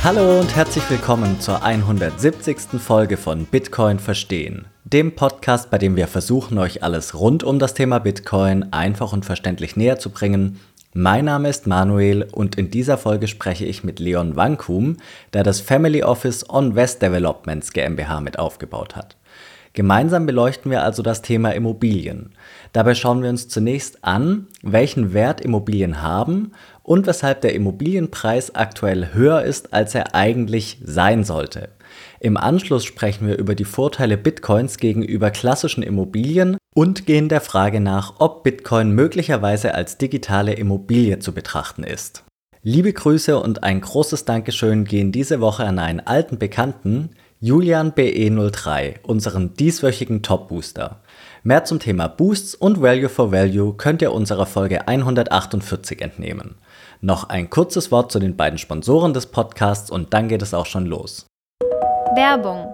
Hallo und herzlich willkommen zur 170. Folge von Bitcoin verstehen, dem Podcast, bei dem wir versuchen, euch alles rund um das Thema Bitcoin einfach und verständlich näher zu bringen. Mein Name ist Manuel und in dieser Folge spreche ich mit Leon Wankum, der das Family Office On West Developments GmbH mit aufgebaut hat. Gemeinsam beleuchten wir also das Thema Immobilien. Dabei schauen wir uns zunächst an, welchen Wert Immobilien haben und weshalb der Immobilienpreis aktuell höher ist, als er eigentlich sein sollte. Im Anschluss sprechen wir über die Vorteile Bitcoins gegenüber klassischen Immobilien und gehen der Frage nach, ob Bitcoin möglicherweise als digitale Immobilie zu betrachten ist. Liebe Grüße und ein großes Dankeschön gehen diese Woche an einen alten Bekannten, Julian BE03, unseren dieswöchigen Top-Booster. Mehr zum Thema Boosts und Value for Value könnt ihr unserer Folge 148 entnehmen. Noch ein kurzes Wort zu den beiden Sponsoren des Podcasts und dann geht es auch schon los. Werbung.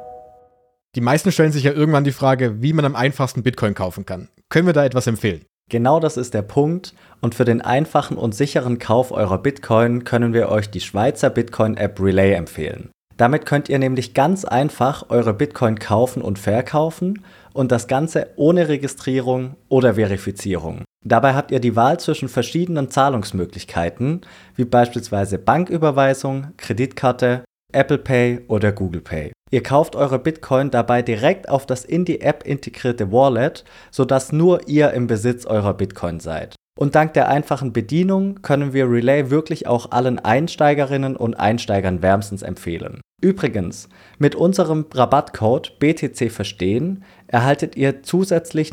Die meisten stellen sich ja irgendwann die Frage, wie man am einfachsten Bitcoin kaufen kann. Können wir da etwas empfehlen? Genau das ist der Punkt und für den einfachen und sicheren Kauf eurer Bitcoin können wir euch die Schweizer Bitcoin-App Relay empfehlen. Damit könnt ihr nämlich ganz einfach eure Bitcoin kaufen und verkaufen und das Ganze ohne Registrierung oder Verifizierung. Dabei habt ihr die Wahl zwischen verschiedenen Zahlungsmöglichkeiten, wie beispielsweise Banküberweisung, Kreditkarte, Apple Pay oder Google Pay. Ihr kauft eure Bitcoin dabei direkt auf das in die App integrierte Wallet, sodass nur ihr im Besitz eurer Bitcoin seid. Und dank der einfachen Bedienung können wir Relay wirklich auch allen Einsteigerinnen und Einsteigern wärmstens empfehlen. Übrigens, mit unserem Rabattcode BTC verstehen erhaltet ihr zusätzlich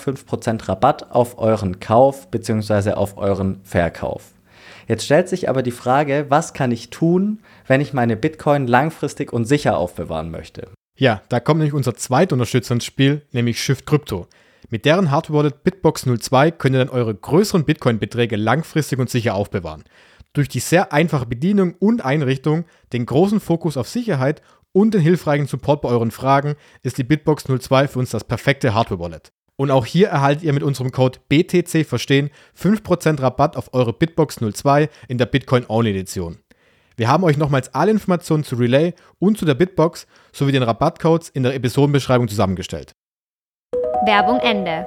0,5% Rabatt auf euren Kauf bzw. auf euren Verkauf. Jetzt stellt sich aber die Frage, was kann ich tun, wenn ich meine Bitcoin langfristig und sicher aufbewahren möchte? Ja, da kommt nämlich unser zweiter Unterstützer ins Spiel, nämlich Shift Crypto. Mit deren Hardware-Wallet BitBox02 könnt ihr dann eure größeren Bitcoin-Beträge langfristig und sicher aufbewahren. Durch die sehr einfache Bedienung und Einrichtung, den großen Fokus auf Sicherheit und den hilfreichen Support bei euren Fragen ist die BitBox02 für uns das perfekte Hardware-Wallet. Und auch hier erhaltet ihr mit unserem Code BTC verstehen 5% Rabatt auf eure BitBox02 in der Bitcoin-Only-Edition. Wir haben euch nochmals alle Informationen zu Relay und zu der Bitbox sowie den Rabattcodes in der Episodenbeschreibung zusammengestellt. Werbung Ende.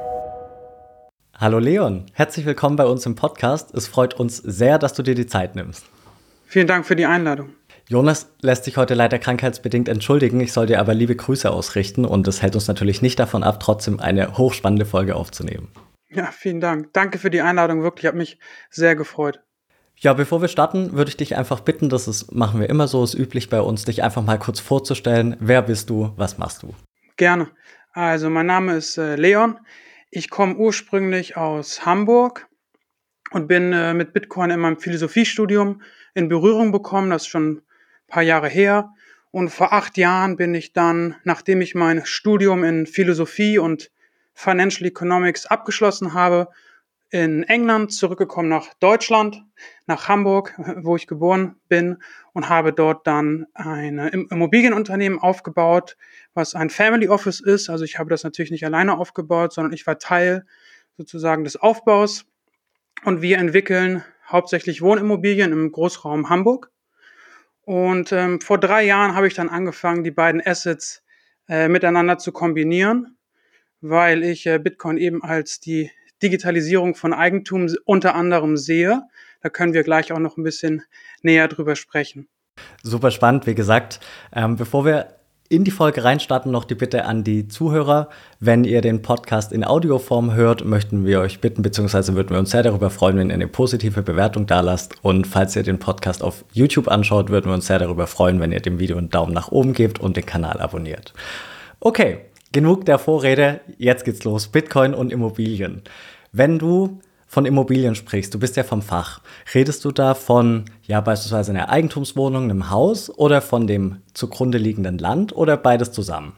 Hallo Leon, herzlich willkommen bei uns im Podcast. Es freut uns sehr, dass du dir die Zeit nimmst. Vielen Dank für die Einladung. Jonas lässt sich heute leider krankheitsbedingt entschuldigen. Ich soll dir aber liebe Grüße ausrichten und es hält uns natürlich nicht davon ab, trotzdem eine hochspannende Folge aufzunehmen. Ja, vielen Dank. Danke für die Einladung, wirklich, hat mich sehr gefreut. Ja, bevor wir starten, würde ich dich einfach bitten, machen wir immer so, ist üblich bei uns, dich einfach mal kurz vorzustellen. Wer bist du, was machst du? Gerne. Also, mein Name ist Leon. Ich komme ursprünglich aus Hamburg und bin mit Bitcoin in meinem Philosophiestudium in Berührung gekommen. Das ist schon ein paar Jahre her. Und vor 8 Jahren bin ich dann, nachdem ich mein Studium in Philosophie und Financial Economics abgeschlossen habe, in England zurückgekommen nach Deutschland, nach Hamburg, wo ich geboren bin, und habe dort dann ein Immobilienunternehmen aufgebaut, was ein Family Office ist. Also ich habe das natürlich nicht alleine aufgebaut, sondern ich war Teil sozusagen des Aufbaus. Und wir entwickeln hauptsächlich Wohnimmobilien im Großraum Hamburg. Und vor 3 Jahren habe ich dann angefangen, die beiden Assets miteinander zu kombinieren, weil ich Bitcoin eben als die Digitalisierung von Eigentum unter anderem sehe. Da können wir gleich auch noch ein bisschen näher drüber sprechen. Super spannend, wie gesagt. Bevor wir in die Folge reinstarten, noch die Bitte an die Zuhörer. Wenn ihr den Podcast in Audioform hört, möchten wir euch bitten, beziehungsweise würden wir uns sehr darüber freuen, wenn ihr eine positive Bewertung da lasst. Und falls ihr den Podcast auf YouTube anschaut, würden wir uns sehr darüber freuen, wenn ihr dem Video einen Daumen nach oben gebt und den Kanal abonniert. Okay, genug der Vorrede, jetzt geht's los. Bitcoin und Immobilien. Wenn du von Immobilien sprichst, du bist ja vom Fach, redest du da von beispielsweise einer Eigentumswohnung, einem Haus oder von dem zugrunde liegenden Land oder beides zusammen?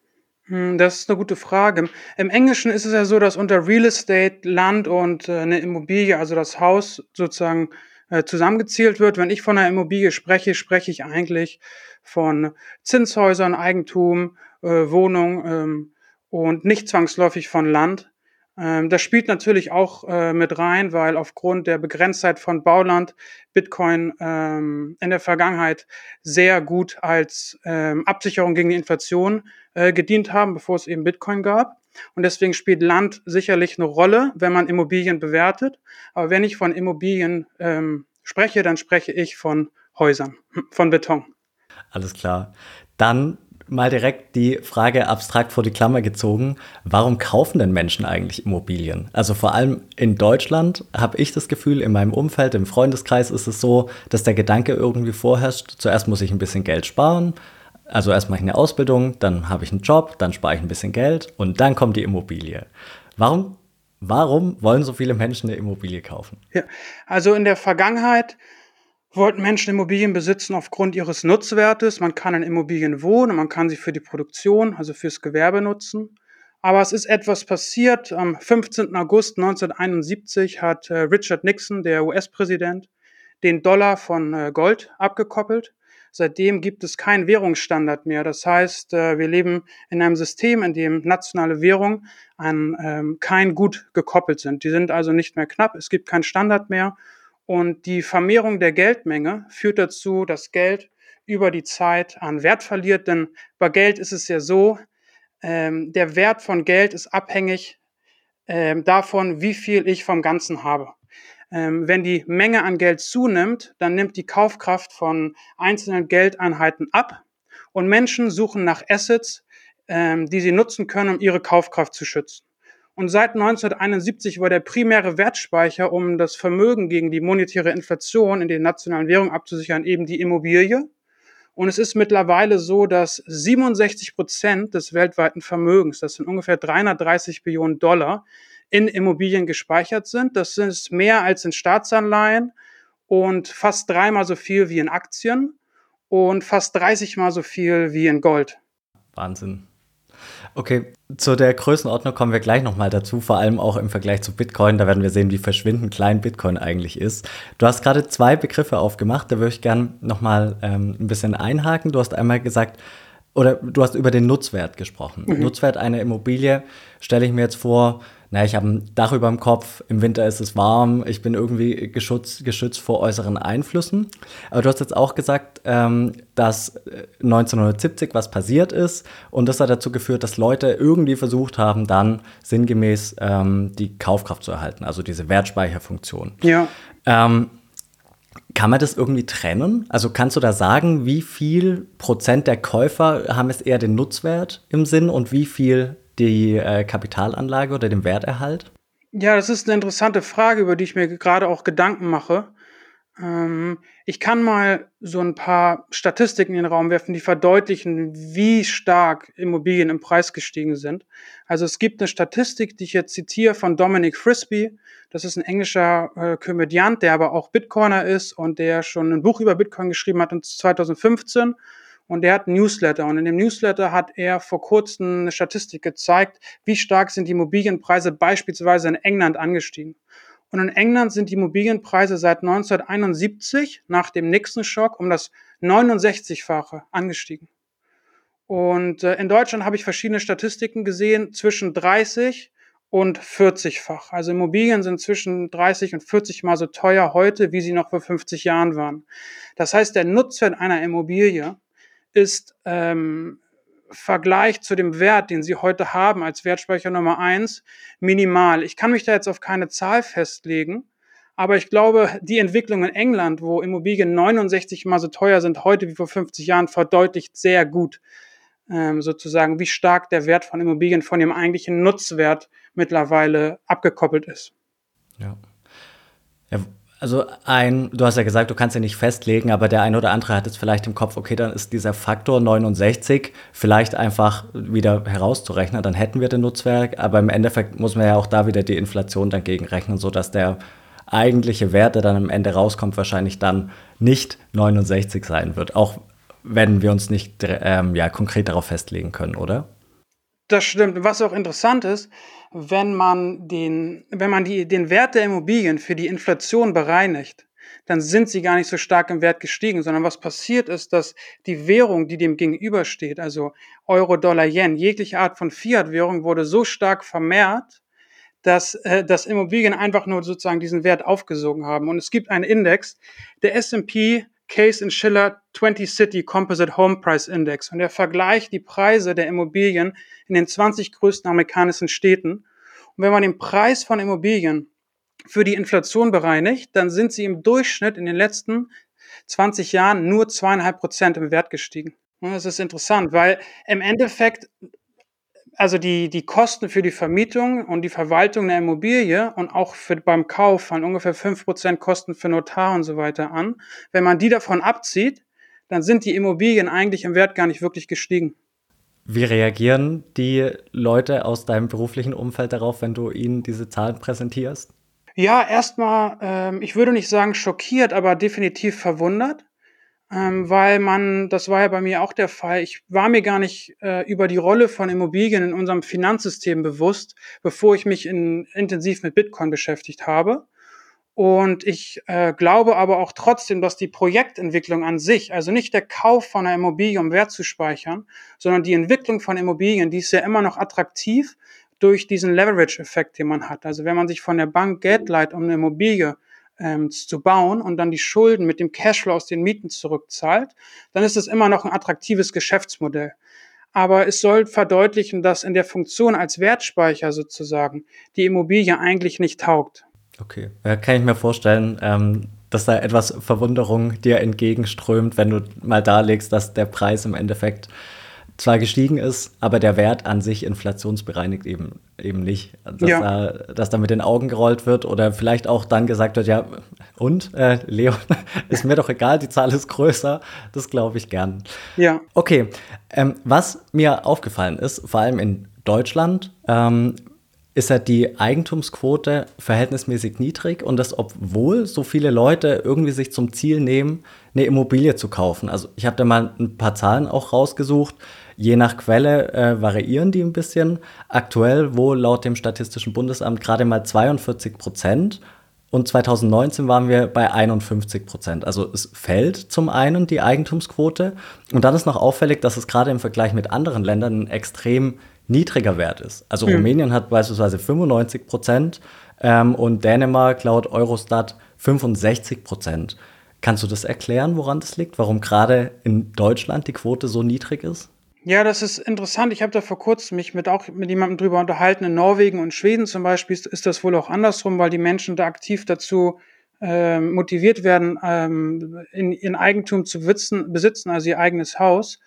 Das ist eine gute Frage. Im Englischen ist es ja so, dass unter Real Estate Land und eine Immobilie, also das Haus sozusagen zusammengezählt wird. Wenn ich von einer Immobilie spreche, spreche ich eigentlich von Zinshäusern, Eigentum, Wohnung und nicht zwangsläufig von Land. Das spielt natürlich auch mit rein, weil aufgrund der Begrenztheit von Bauland Bitcoin in der Vergangenheit sehr gut als Absicherung gegen die Inflation gedient haben, bevor es eben Bitcoin gab. Und deswegen spielt Land sicherlich eine Rolle, wenn man Immobilien bewertet. Aber wenn ich von Immobilien spreche, dann spreche ich von Häusern, von Beton. Alles klar. Dann mal direkt die Frage abstrakt vor die Klammer gezogen. Warum kaufen denn Menschen eigentlich Immobilien? Also vor allem in Deutschland habe ich das Gefühl, in meinem Umfeld, im Freundeskreis ist es so, dass der Gedanke irgendwie vorherrscht, zuerst muss ich ein bisschen Geld sparen. Also erst mache ich eine Ausbildung, dann habe ich einen Job, dann spare ich ein bisschen Geld und dann kommt die Immobilie. Warum wollen so viele Menschen eine Immobilie kaufen? Ja, also in der Vergangenheit wollten Menschen Immobilien besitzen aufgrund ihres Nutzwertes. Man kann in Immobilien wohnen, man kann sie für die Produktion, also fürs Gewerbe nutzen. Aber es ist etwas passiert. Am 15. August 1971 hat Richard Nixon, der US-Präsident, den Dollar von Gold abgekoppelt. Seitdem gibt es keinen Währungsstandard mehr. Das heißt, wir leben in einem System, in dem nationale Währungen an kein Gut gekoppelt sind. Die sind also nicht mehr knapp, es gibt keinen Standard mehr. Und die Vermehrung der Geldmenge führt dazu, dass Geld über die Zeit an Wert verliert. Denn bei Geld ist es ja so, der Wert von Geld ist abhängig davon, wie viel ich vom Ganzen habe. Wenn die Menge an Geld zunimmt, dann nimmt die Kaufkraft von einzelnen Geldeinheiten ab und Menschen suchen nach Assets, die sie nutzen können, um ihre Kaufkraft zu schützen. Und seit 1971 war der primäre Wertspeicher, um das Vermögen gegen die monetäre Inflation in den nationalen Währungen abzusichern, eben die Immobilie. Und es ist mittlerweile so, dass 67% des weltweiten Vermögens, das sind ungefähr 330 Billionen Dollar, in Immobilien gespeichert sind. Das ist mehr als in Staatsanleihen und fast dreimal so viel wie in Aktien und fast 30-mal so viel wie in Gold. Wahnsinn. Okay, zu der Größenordnung kommen wir gleich nochmal dazu, vor allem auch im Vergleich zu Bitcoin. Da werden wir sehen, wie verschwindend klein Bitcoin eigentlich ist. Du hast gerade zwei Begriffe aufgemacht, da würde ich gerne nochmal ein bisschen einhaken. Du hast einmal gesagt, oder du hast über den Nutzwert gesprochen. Nutzwert einer Immobilie stelle ich mir jetzt vor, ich habe ein Dach über dem Kopf, im Winter ist es warm, ich bin irgendwie geschützt vor äußeren Einflüssen. Aber du hast jetzt auch gesagt, dass 1970 was passiert ist und das hat dazu geführt, dass Leute irgendwie versucht haben, dann sinngemäß die Kaufkraft zu erhalten, also diese Wertspeicherfunktion. Ja. Kann man das irgendwie trennen? Also kannst du da sagen, wie viel Prozent der Käufer haben es eher den Nutzwert im Sinn und wie viel die Kapitalanlage oder den Werterhalt? Ja, das ist eine interessante Frage, über die ich mir gerade auch Gedanken mache. Ich kann mal so ein paar Statistiken in den Raum werfen, die verdeutlichen, wie stark Immobilien im Preis gestiegen sind. Also es gibt eine Statistik, die ich jetzt zitiere von Dominic Frisby. Das ist ein englischer Komödiant, der aber auch Bitcoiner ist und der schon ein Buch über Bitcoin geschrieben hat in 2015. Und der hat ein Newsletter. Und in dem Newsletter hat er vor kurzem eine Statistik gezeigt, wie stark sind die Immobilienpreise beispielsweise in England angestiegen. Und in England sind die Immobilienpreise seit 1971 nach dem Nixon-Schock um das 69-fache angestiegen. Und in Deutschland habe ich verschiedene Statistiken gesehen, zwischen 30 und 40-fach. Also Immobilien sind zwischen 30 und 40 Mal so teuer heute, wie sie noch vor 50 Jahren waren. Das heißt, der Nutzwert einer Immobilie ist Vergleich zu dem Wert, den sie heute haben als Wertspeicher Nummer 1, minimal. Ich kann mich da jetzt auf keine Zahl festlegen, aber ich glaube, die Entwicklung in England, wo Immobilien 69 Mal so teuer sind heute wie vor 50 Jahren, verdeutlicht sehr gut sozusagen, wie stark der Wert von Immobilien von dem eigentlichen Nutzwert mittlerweile abgekoppelt ist. Ja. Also du hast ja gesagt, du kannst ja nicht festlegen, aber der eine oder andere hat jetzt vielleicht im Kopf, okay, dann ist dieser Faktor 69 vielleicht einfach wieder herauszurechnen, dann hätten wir den Nutzwert, aber im Endeffekt muss man ja auch da wieder die Inflation dann gegenrechnen, sodass der eigentliche Wert, der dann am Ende rauskommt, wahrscheinlich dann nicht 69 sein wird, auch wenn wir uns nicht konkret darauf festlegen können, oder? Das stimmt. Was auch interessant ist, wenn man den Wert der Immobilien für die Inflation bereinigt, dann sind sie gar nicht so stark im Wert gestiegen, sondern was passiert ist, dass die Währung, die dem gegenübersteht, also Euro, Dollar, Yen, jegliche Art von Fiat-Währung wurde so stark vermehrt, dass Immobilien einfach nur sozusagen diesen Wert aufgesogen haben. Und es gibt einen Index, der S&P Case Shiller 20 City Composite Home Price Index. Und der vergleicht die Preise der Immobilien in den 20 größten amerikanischen Städten. Und wenn man den Preis von Immobilien für die Inflation bereinigt, dann sind sie im Durchschnitt in den letzten 20 Jahren nur 2,5% im Wert gestiegen. Und das ist interessant, weil im Endeffekt also die Kosten für die Vermietung und die Verwaltung der Immobilie und auch beim Kauf fallen ungefähr 5% Kosten für Notar und so weiter an. Wenn man die davon abzieht, dann sind die Immobilien eigentlich im Wert gar nicht wirklich gestiegen. Wie reagieren die Leute aus deinem beruflichen Umfeld darauf, wenn du ihnen diese Zahlen präsentierst? Ja, erstmal, ich würde nicht sagen schockiert, aber definitiv verwundert. Weil das war ja bei mir auch der Fall. Ich war mir gar nicht über die Rolle von Immobilien in unserem Finanzsystem bewusst, bevor ich mich intensiv mit Bitcoin beschäftigt habe. Und ich glaube aber auch trotzdem, dass die Projektentwicklung an sich, also nicht der Kauf von einer Immobilie, um Wert zu speichern, sondern die Entwicklung von Immobilien, die ist ja immer noch attraktiv durch diesen Leverage-Effekt, den man hat. Also wenn man sich von der Bank Geld leiht, um eine Immobilie zu bauen und dann die Schulden mit dem Cashflow aus den Mieten zurückzahlt, dann ist es immer noch ein attraktives Geschäftsmodell. Aber es soll verdeutlichen, dass in der Funktion als Wertspeicher sozusagen die Immobilie eigentlich nicht taugt. Okay, ja, kann ich mir vorstellen, dass da etwas Verwunderung dir entgegenströmt, wenn du mal darlegst, dass der Preis im Endeffekt zwar gestiegen ist, aber der Wert an sich inflationsbereinigt eben nicht. Dass da mit den Augen gerollt wird oder vielleicht auch dann gesagt wird, ja, und, Leon, ist mir doch egal, die Zahl ist größer, das glaube ich gern. Ja. Okay, was mir aufgefallen ist, vor allem in Deutschland, ist ja die Eigentumsquote verhältnismäßig niedrig und das, obwohl so viele Leute irgendwie sich zum Ziel nehmen, eine Immobilie zu kaufen. Also ich habe da mal ein paar Zahlen auch rausgesucht. Je nach Quelle variieren die ein bisschen. Aktuell wohl laut dem Statistischen Bundesamt gerade mal 42% und 2019 waren wir bei 51%. Also es fällt zum einen die Eigentumsquote und dann ist noch auffällig, dass es gerade im Vergleich mit anderen Ländern ein extrem niedriger Wert ist. Also Rumänien hat beispielsweise 95% und Dänemark laut Eurostat 65%. Kannst du das erklären, woran das liegt? Warum gerade in Deutschland die Quote so niedrig ist? Ja, das ist interessant. Ich habe da vor kurzem mich mit jemandem drüber unterhalten. In Norwegen und Schweden zum Beispiel ist das wohl auch andersrum, weil die Menschen da aktiv dazu motiviert werden, in Eigentum zu besitzen, also ihr eigenes Haus.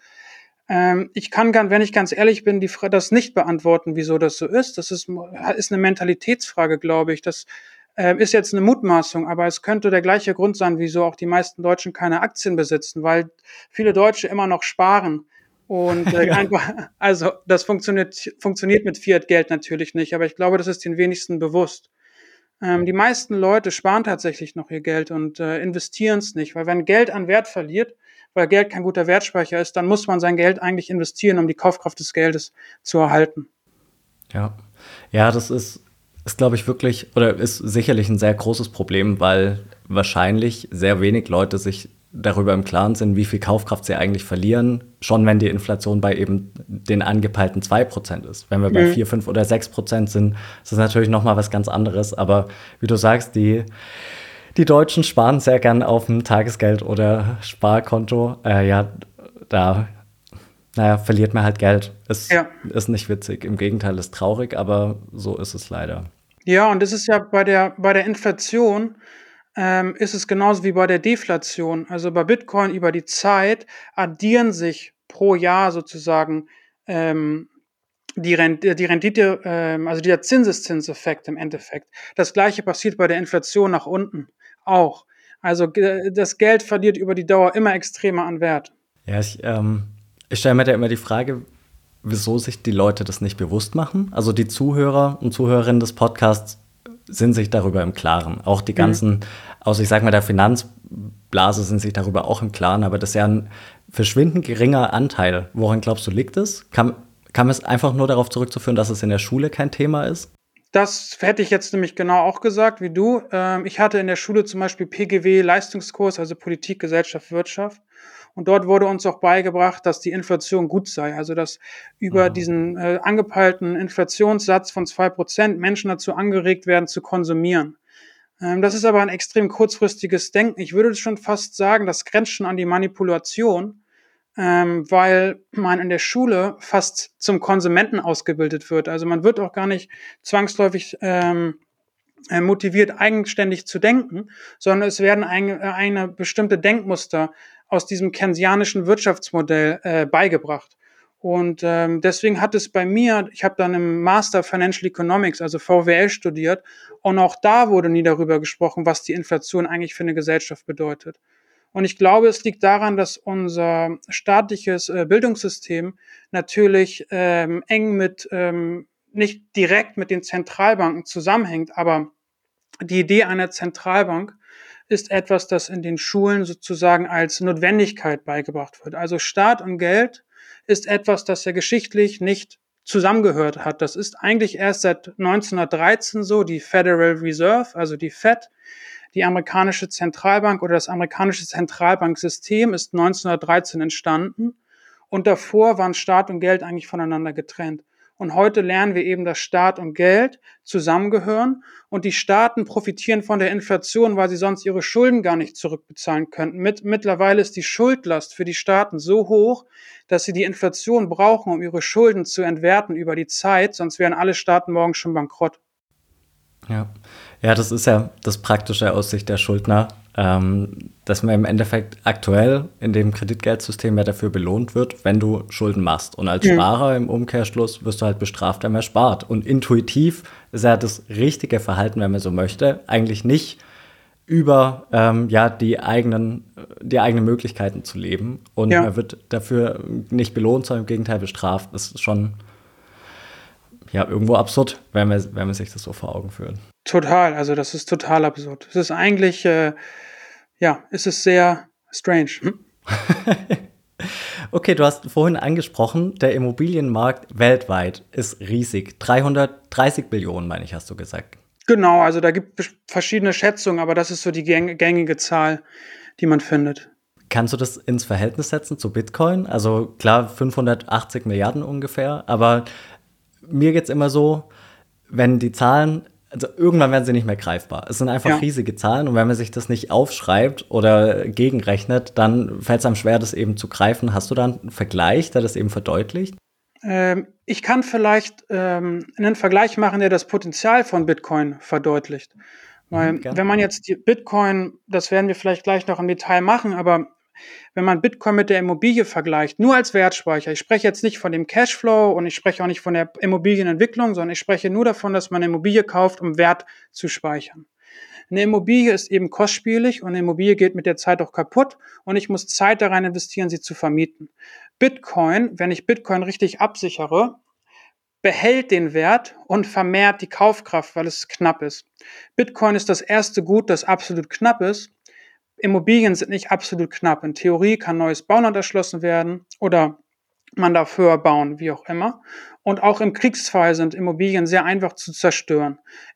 Ich kann, wenn ich ganz ehrlich bin, das nicht beantworten, wieso das so ist. Das ist eine Mentalitätsfrage, glaube ich. Das ist jetzt eine Mutmaßung, aber es könnte der gleiche Grund sein, wieso auch die meisten Deutschen keine Aktien besitzen, weil viele Deutsche immer noch sparen. Und einfach, also das funktioniert mit Fiat-Geld natürlich nicht, aber ich glaube, das ist den wenigsten bewusst. Die meisten Leute sparen tatsächlich noch ihr Geld und investieren es nicht, weil wenn Geld an Wert verliert, weil Geld kein guter Wertspeicher ist, dann muss man sein Geld eigentlich investieren, um die Kaufkraft des Geldes zu erhalten. Ja, das ist glaube ich, wirklich oder ist sicherlich ein sehr großes Problem, weil wahrscheinlich sehr wenig Leute sich darüber im Klaren sind, wie viel Kaufkraft sie eigentlich verlieren, schon wenn die Inflation bei eben den angepeilten 2% ist. Wenn wir bei 4, 5 oder 6% sind, ist das natürlich nochmal was ganz anderes. Aber wie du sagst, die Deutschen sparen sehr gern auf dem Tagesgeld oder Sparkonto. Verliert man halt Geld. Ist nicht witzig. Im Gegenteil, ist traurig, aber so ist es leider. Ja, und das ist ja bei der Inflation ist es genauso wie bei der Deflation. Also bei Bitcoin über die Zeit addieren sich pro Jahr sozusagen die Rendite, also dieser Zinseszinseffekt im Endeffekt. Das Gleiche passiert bei der Inflation nach unten auch. Also das Geld verliert über die Dauer immer extremer an Wert. Ja, ich stelle mir da immer die Frage, wieso sich die Leute das nicht bewusst machen. Also die Zuhörer und Zuhörerinnen des Podcasts sind sich darüber im Klaren. Auch die ganzen, ich sag mal, der Finanzblase sind sich darüber auch im Klaren. Aber das ist ja ein verschwindend geringer Anteil. Woran glaubst du, liegt es? Kann es einfach nur darauf zurückzuführen, dass es in der Schule kein Thema ist? Das hätte ich jetzt nämlich genau auch gesagt wie du. Ich hatte in der Schule zum Beispiel PGW Leistungskurs, also Politik, Gesellschaft, Wirtschaft. Und dort wurde uns auch beigebracht, dass die Inflation gut sei. Also dass über diesen angepeilten Inflationssatz von 2% Menschen dazu angeregt werden, zu konsumieren. Das ist aber ein extrem kurzfristiges Denken. Ich würde schon fast sagen, das grenzt schon an die Manipulation, weil man in der Schule fast zum Konsumenten ausgebildet wird. Also man wird auch gar nicht zwangsläufig motiviert, eigenständig zu denken, sondern es werden eine bestimmte Denkmuster aus diesem keynesianischen Wirtschaftsmodell beigebracht. Und deswegen hat es bei mir, ich habe dann im Master Financial Economics, also VWL studiert, und auch da wurde nie darüber gesprochen, was die Inflation eigentlich für eine Gesellschaft bedeutet. Und ich glaube, es liegt daran, dass unser staatliches Bildungssystem natürlich eng mit, nicht direkt mit den Zentralbanken zusammenhängt, aber die Idee einer Zentralbank ist etwas, das in den Schulen sozusagen als Notwendigkeit beigebracht wird. Also Staat und Geld ist etwas, das ja geschichtlich nicht zusammengehört hat. Das ist eigentlich erst seit 1913 so, die Federal Reserve, also die Fed, die amerikanische Zentralbank oder das amerikanische Zentralbanksystem ist 1913 entstanden und davor waren Staat und Geld eigentlich voneinander getrennt. Und heute lernen wir eben, dass Staat und Geld zusammengehören und die Staaten profitieren von der Inflation, weil sie sonst ihre Schulden gar nicht zurückbezahlen könnten. Mittlerweile ist die Schuldlast für die Staaten so hoch, dass sie die Inflation brauchen, um ihre Schulden zu entwerten über die Zeit, sonst wären alle Staaten morgen schon bankrott. Ja, das ist ja das Praktische aus Sicht der Schuldner, dass man im Endeffekt aktuell in dem Kreditgeldsystem ja dafür belohnt wird, wenn du Schulden machst. Und als Sparer im Umkehrschluss wirst du halt bestraft, wenn man spart. Und intuitiv ist ja das richtige Verhalten, wenn man so möchte, eigentlich nicht über die eigenen Möglichkeiten zu leben. Und man wird dafür nicht belohnt, sondern im Gegenteil bestraft. Das ist schon irgendwo absurd, wenn man sich das so vor Augen führt. Total, also das ist total absurd. Es ist eigentlich, es ist sehr strange. Okay, du hast vorhin angesprochen, der Immobilienmarkt weltweit ist riesig. 330 Billionen, meine ich, hast du gesagt. Genau, also da gibt es verschiedene Schätzungen, aber das ist so die gängige Zahl, die man findet. Kannst du das ins Verhältnis setzen zu Bitcoin? Also klar, 580 Milliarden ungefähr, aber mir geht es immer so, wenn die Zahlen, also irgendwann werden sie nicht mehr greifbar. Es sind einfach riesige Zahlen und wenn man sich das nicht aufschreibt oder gegenrechnet, dann fällt es einem schwer, das eben zu greifen. Hast du da einen Vergleich, der das eben verdeutlicht? Ich kann vielleicht einen Vergleich machen, der das Potenzial von Bitcoin verdeutlicht. Weil wenn man jetzt die Bitcoin, das werden wir vielleicht gleich noch im Detail machen, aber wenn man Bitcoin mit der Immobilie vergleicht, nur als Wertspeicher, ich spreche jetzt nicht von dem Cashflow und ich spreche auch nicht von der Immobilienentwicklung, sondern ich spreche nur davon, dass man eine Immobilie kauft, um Wert zu speichern. Eine Immobilie ist eben kostspielig und eine Immobilie geht mit der Zeit auch kaputt und ich muss Zeit da rein investieren, sie zu vermieten. Bitcoin, wenn ich Bitcoin richtig absichere, behält den Wert und vermehrt die Kaufkraft, weil es knapp ist. Bitcoin ist das erste Gut, das absolut knapp ist. Immobilien sind nicht absolut knapp. In Theorie kann neues Bauland erschlossen werden oder man darf höher bauen, wie auch immer. Und auch im Kriegsfall sind Immobilien sehr einfach zu zerstören.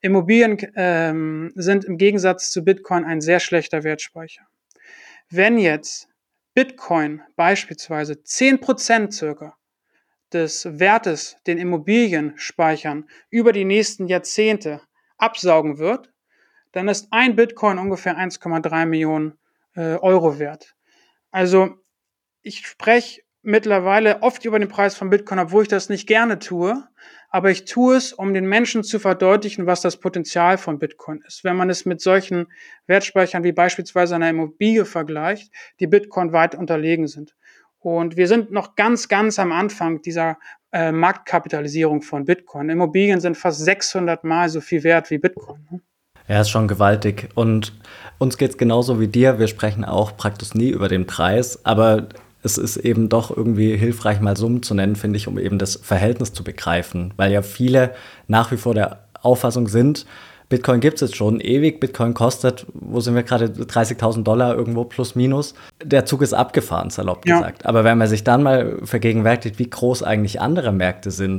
Immobilien sind im Gegensatz zu Bitcoin ein sehr schlechter Wertspeicher. Wenn jetzt Bitcoin beispielsweise 10% circa des Wertes, den Immobilien speichern, über die nächsten Jahrzehnte absaugen wird, dann ist ein Bitcoin ungefähr 1,3 Millionen Euro wert. Also ich spreche mittlerweile oft über den Preis von Bitcoin, obwohl ich das nicht gerne tue, aber ich tue es, um den Menschen zu verdeutlichen, was das Potenzial von Bitcoin ist. Wenn man es mit solchen Wertspeichern wie beispielsweise einer Immobilie vergleicht, die Bitcoin weit unterlegen sind. Und wir sind noch ganz, ganz am Anfang dieser Marktkapitalisierung von Bitcoin. Immobilien sind fast 600 Mal so viel wert wie Bitcoin. Ne? Ja, ist schon gewaltig. Und uns geht es genauso wie dir. Wir sprechen auch praktisch nie über den Preis, aber es ist eben doch irgendwie hilfreich, mal Summen zu nennen, finde ich, um eben das Verhältnis zu begreifen. Weil ja viele nach wie vor der Auffassung sind, Bitcoin gibt es jetzt schon ewig, Bitcoin kostet, wo sind wir gerade, $30.000 irgendwo plus minus. Der Zug ist abgefahren, salopp gesagt. Aber wenn man sich dann mal vergegenwärtigt, wie groß eigentlich andere Märkte sind,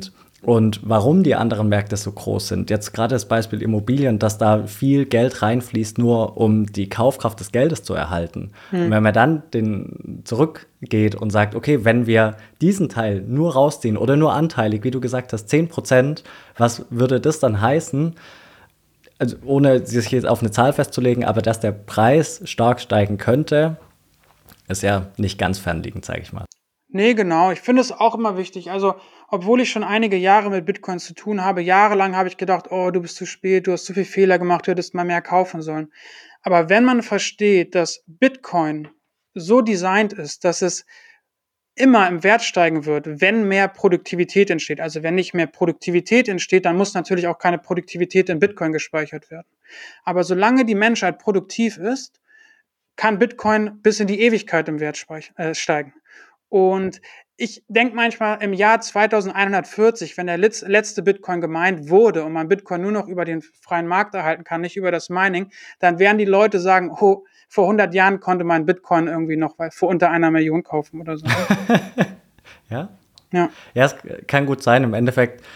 und warum die anderen Märkte so groß sind. Jetzt gerade das Beispiel Immobilien, dass da viel Geld reinfließt, nur um die Kaufkraft des Geldes zu erhalten. Und wenn man dann zurückgeht und sagt, okay, wenn wir diesen Teil nur rausziehen oder nur anteilig, wie du gesagt hast, 10%, was würde das dann heißen? Also ohne sich jetzt auf eine Zahl festzulegen, aber dass der Preis stark steigen könnte, ist ja nicht ganz fernliegend, sage ich mal. Nee, genau. Ich finde es auch immer wichtig. Also, obwohl ich schon einige Jahre mit Bitcoin zu tun habe, jahrelang habe ich gedacht, oh, du bist zu spät, du hast zu viel Fehler gemacht, du hättest mal mehr kaufen sollen. Aber wenn man versteht, dass Bitcoin so designt ist, dass es immer im Wert steigen wird, wenn mehr Produktivität entsteht. Also wenn nicht mehr Produktivität entsteht, dann muss natürlich auch keine Produktivität in Bitcoin gespeichert werden. Aber solange die Menschheit produktiv ist, kann Bitcoin bis in die Ewigkeit im Wert steigen. Und ich denke manchmal im Jahr 2140, wenn der letzte Bitcoin gemeint wurde und man Bitcoin nur noch über den freien Markt erhalten kann, nicht über das Mining, dann werden die Leute sagen, oh, vor 100 Jahren konnte man Bitcoin irgendwie noch für unter 1 Million kaufen oder so. Ja? Ja. Ja, es kann gut sein. Im Endeffekt,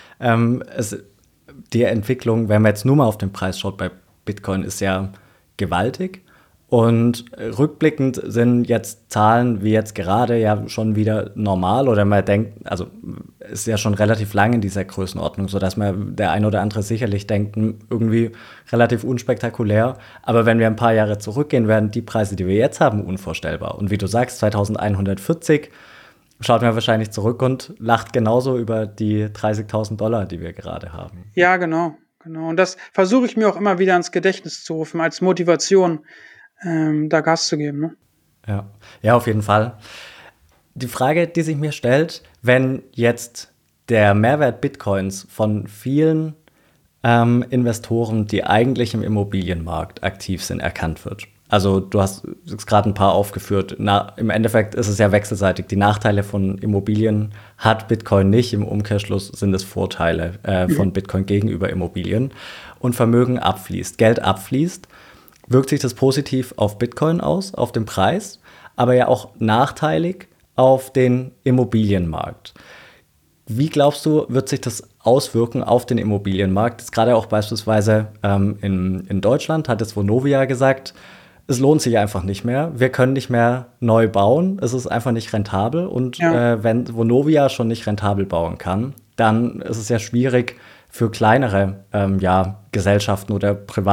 die Entwicklung, wenn man jetzt nur mal auf den Preis schaut bei Bitcoin, ist ja gewaltig. Und rückblickend sind jetzt Zahlen wie jetzt gerade ja schon wieder normal oder man denkt, also ist ja schon relativ lang in dieser Größenordnung, sodass man der ein oder andere sicherlich denkt, irgendwie relativ unspektakulär. Aber wenn wir ein paar Jahre zurückgehen, werden die Preise, die wir jetzt haben, unvorstellbar. Und wie du sagst, 2140 schaut man wahrscheinlich zurück und lacht genauso über die $30.000, die wir gerade haben. Ja, genau. Und das versuche ich mir auch immer wieder ins Gedächtnis zu rufen, als Motivation, da Gas zu geben. Ne? Ja, auf jeden Fall. Die Frage, die sich mir stellt, wenn jetzt der Mehrwert Bitcoins von vielen Investoren, die eigentlich im Immobilienmarkt aktiv sind, erkannt wird. Also du hast gerade ein paar aufgeführt. Im Endeffekt ist es ja wechselseitig. Die Nachteile von Immobilien hat Bitcoin nicht. Im Umkehrschluss sind es Vorteile von Bitcoin gegenüber Immobilien. Und Vermögen abfließt, Geld abfließt. Wirkt sich das positiv auf Bitcoin aus, auf den Preis, aber ja auch nachteilig auf den Immobilienmarkt. Wie glaubst du, wird sich das auswirken auf den Immobilienmarkt? Jetzt gerade auch beispielsweise in Deutschland hat jetzt Vonovia gesagt, es lohnt sich einfach nicht mehr. Wir können nicht mehr neu bauen. Es ist einfach nicht rentabel. Und wenn Vonovia schon nicht rentabel bauen kann, dann ist es ja schwierig für kleinere Gesellschaften oder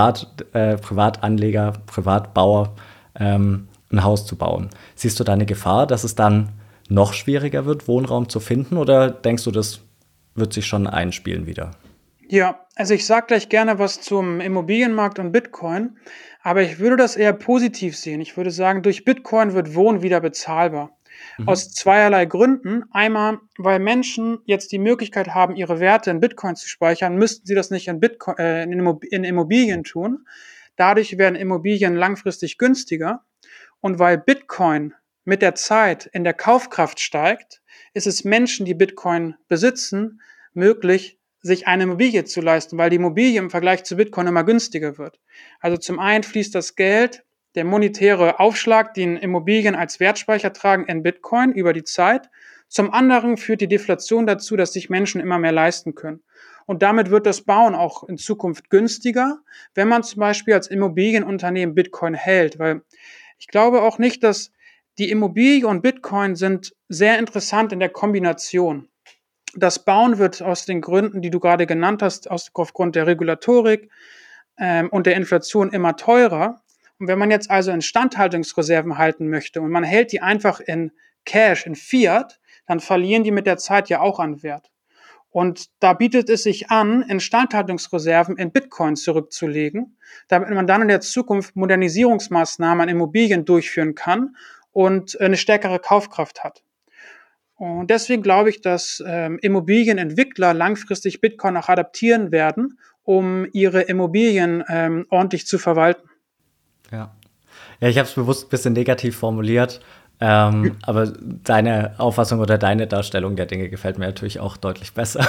Privatanleger, Privatbauer ein Haus zu bauen. Siehst du da eine Gefahr, dass es dann noch schwieriger wird, Wohnraum zu finden? Oder denkst du, das wird sich schon einspielen wieder? Ja, also ich sage gleich gerne was zum Immobilienmarkt und Bitcoin, aber ich würde das eher positiv sehen. Ich würde sagen, durch Bitcoin wird Wohnen wieder bezahlbar. Aus zweierlei Gründen. Einmal, weil Menschen jetzt die Möglichkeit haben, ihre Werte in Bitcoin zu speichern, müssten sie das nicht in Immobilien tun. Dadurch werden Immobilien langfristig günstiger. Und weil Bitcoin mit der Zeit in der Kaufkraft steigt, ist es Menschen, die Bitcoin besitzen, möglich, sich eine Immobilie zu leisten, weil die Immobilie im Vergleich zu Bitcoin immer günstiger wird. Also zum einen fließt das Geld, der monetäre Aufschlag, den Immobilien als Wertspeicher tragen, in Bitcoin über die Zeit. Zum anderen führt die Deflation dazu, dass sich Menschen immer mehr leisten können. Und damit wird das Bauen auch in Zukunft günstiger, wenn man zum Beispiel als Immobilienunternehmen Bitcoin hält. Weil ich glaube auch nicht, dass die Immobilie und Bitcoin sind sehr interessant in der Kombination. Das Bauen wird aus den Gründen, die du gerade genannt hast, aufgrund der Regulatorik und der Inflation immer teurer. Und wenn man jetzt also Instandhaltungsreserven halten möchte und man hält die einfach in Cash, in Fiat, dann verlieren die mit der Zeit ja auch an Wert. Und da bietet es sich an, Instandhaltungsreserven in Bitcoin zurückzulegen, damit man dann in der Zukunft Modernisierungsmaßnahmen an Immobilien durchführen kann und eine stärkere Kaufkraft hat. Und deswegen glaube ich, dass Immobilienentwickler langfristig Bitcoin auch adaptieren werden, um ihre Immobilien ordentlich zu verwalten. Ja, ich habe es bewusst ein bisschen negativ formuliert, aber deine Auffassung oder deine Darstellung der Dinge gefällt mir natürlich auch deutlich besser.